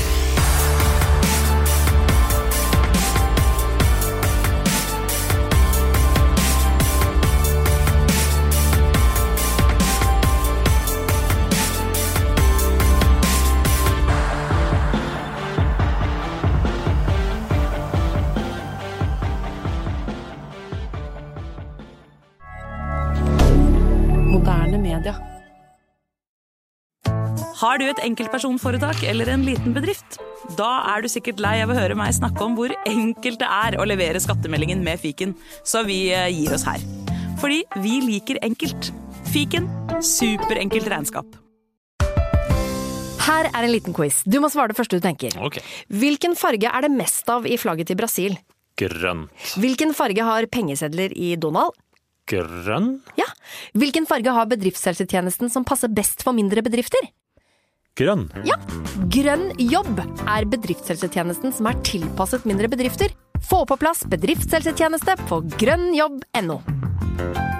Moderne media. Har du et enkeltpersonforetak eller en liten bedrift? Da er du sikkert lei av å høre meg snakke om hvor enkelt det er å levere skattemeldingen med fiken, så vi eh, gir oss her. Fordi vi liker enkelt. Fiken, superenkelt regnskap. Her er en liten quiz. Du må svare det første du tenker. Hvilken farge er det mest av i flagget til Brasil? Grønn. Hvilken farge har pengesedler i Donald? Grønn? Ja. Hvilken farge har bedriftshelsetjenesten som passer best for mindre bedrifter? Grønn. Ja. Grønn jobb er bedriftshelsetjenesten som er tilpasset mindre bedrifter. Få på plass bedriftshelsetjeneste på grønn jobb punktum no.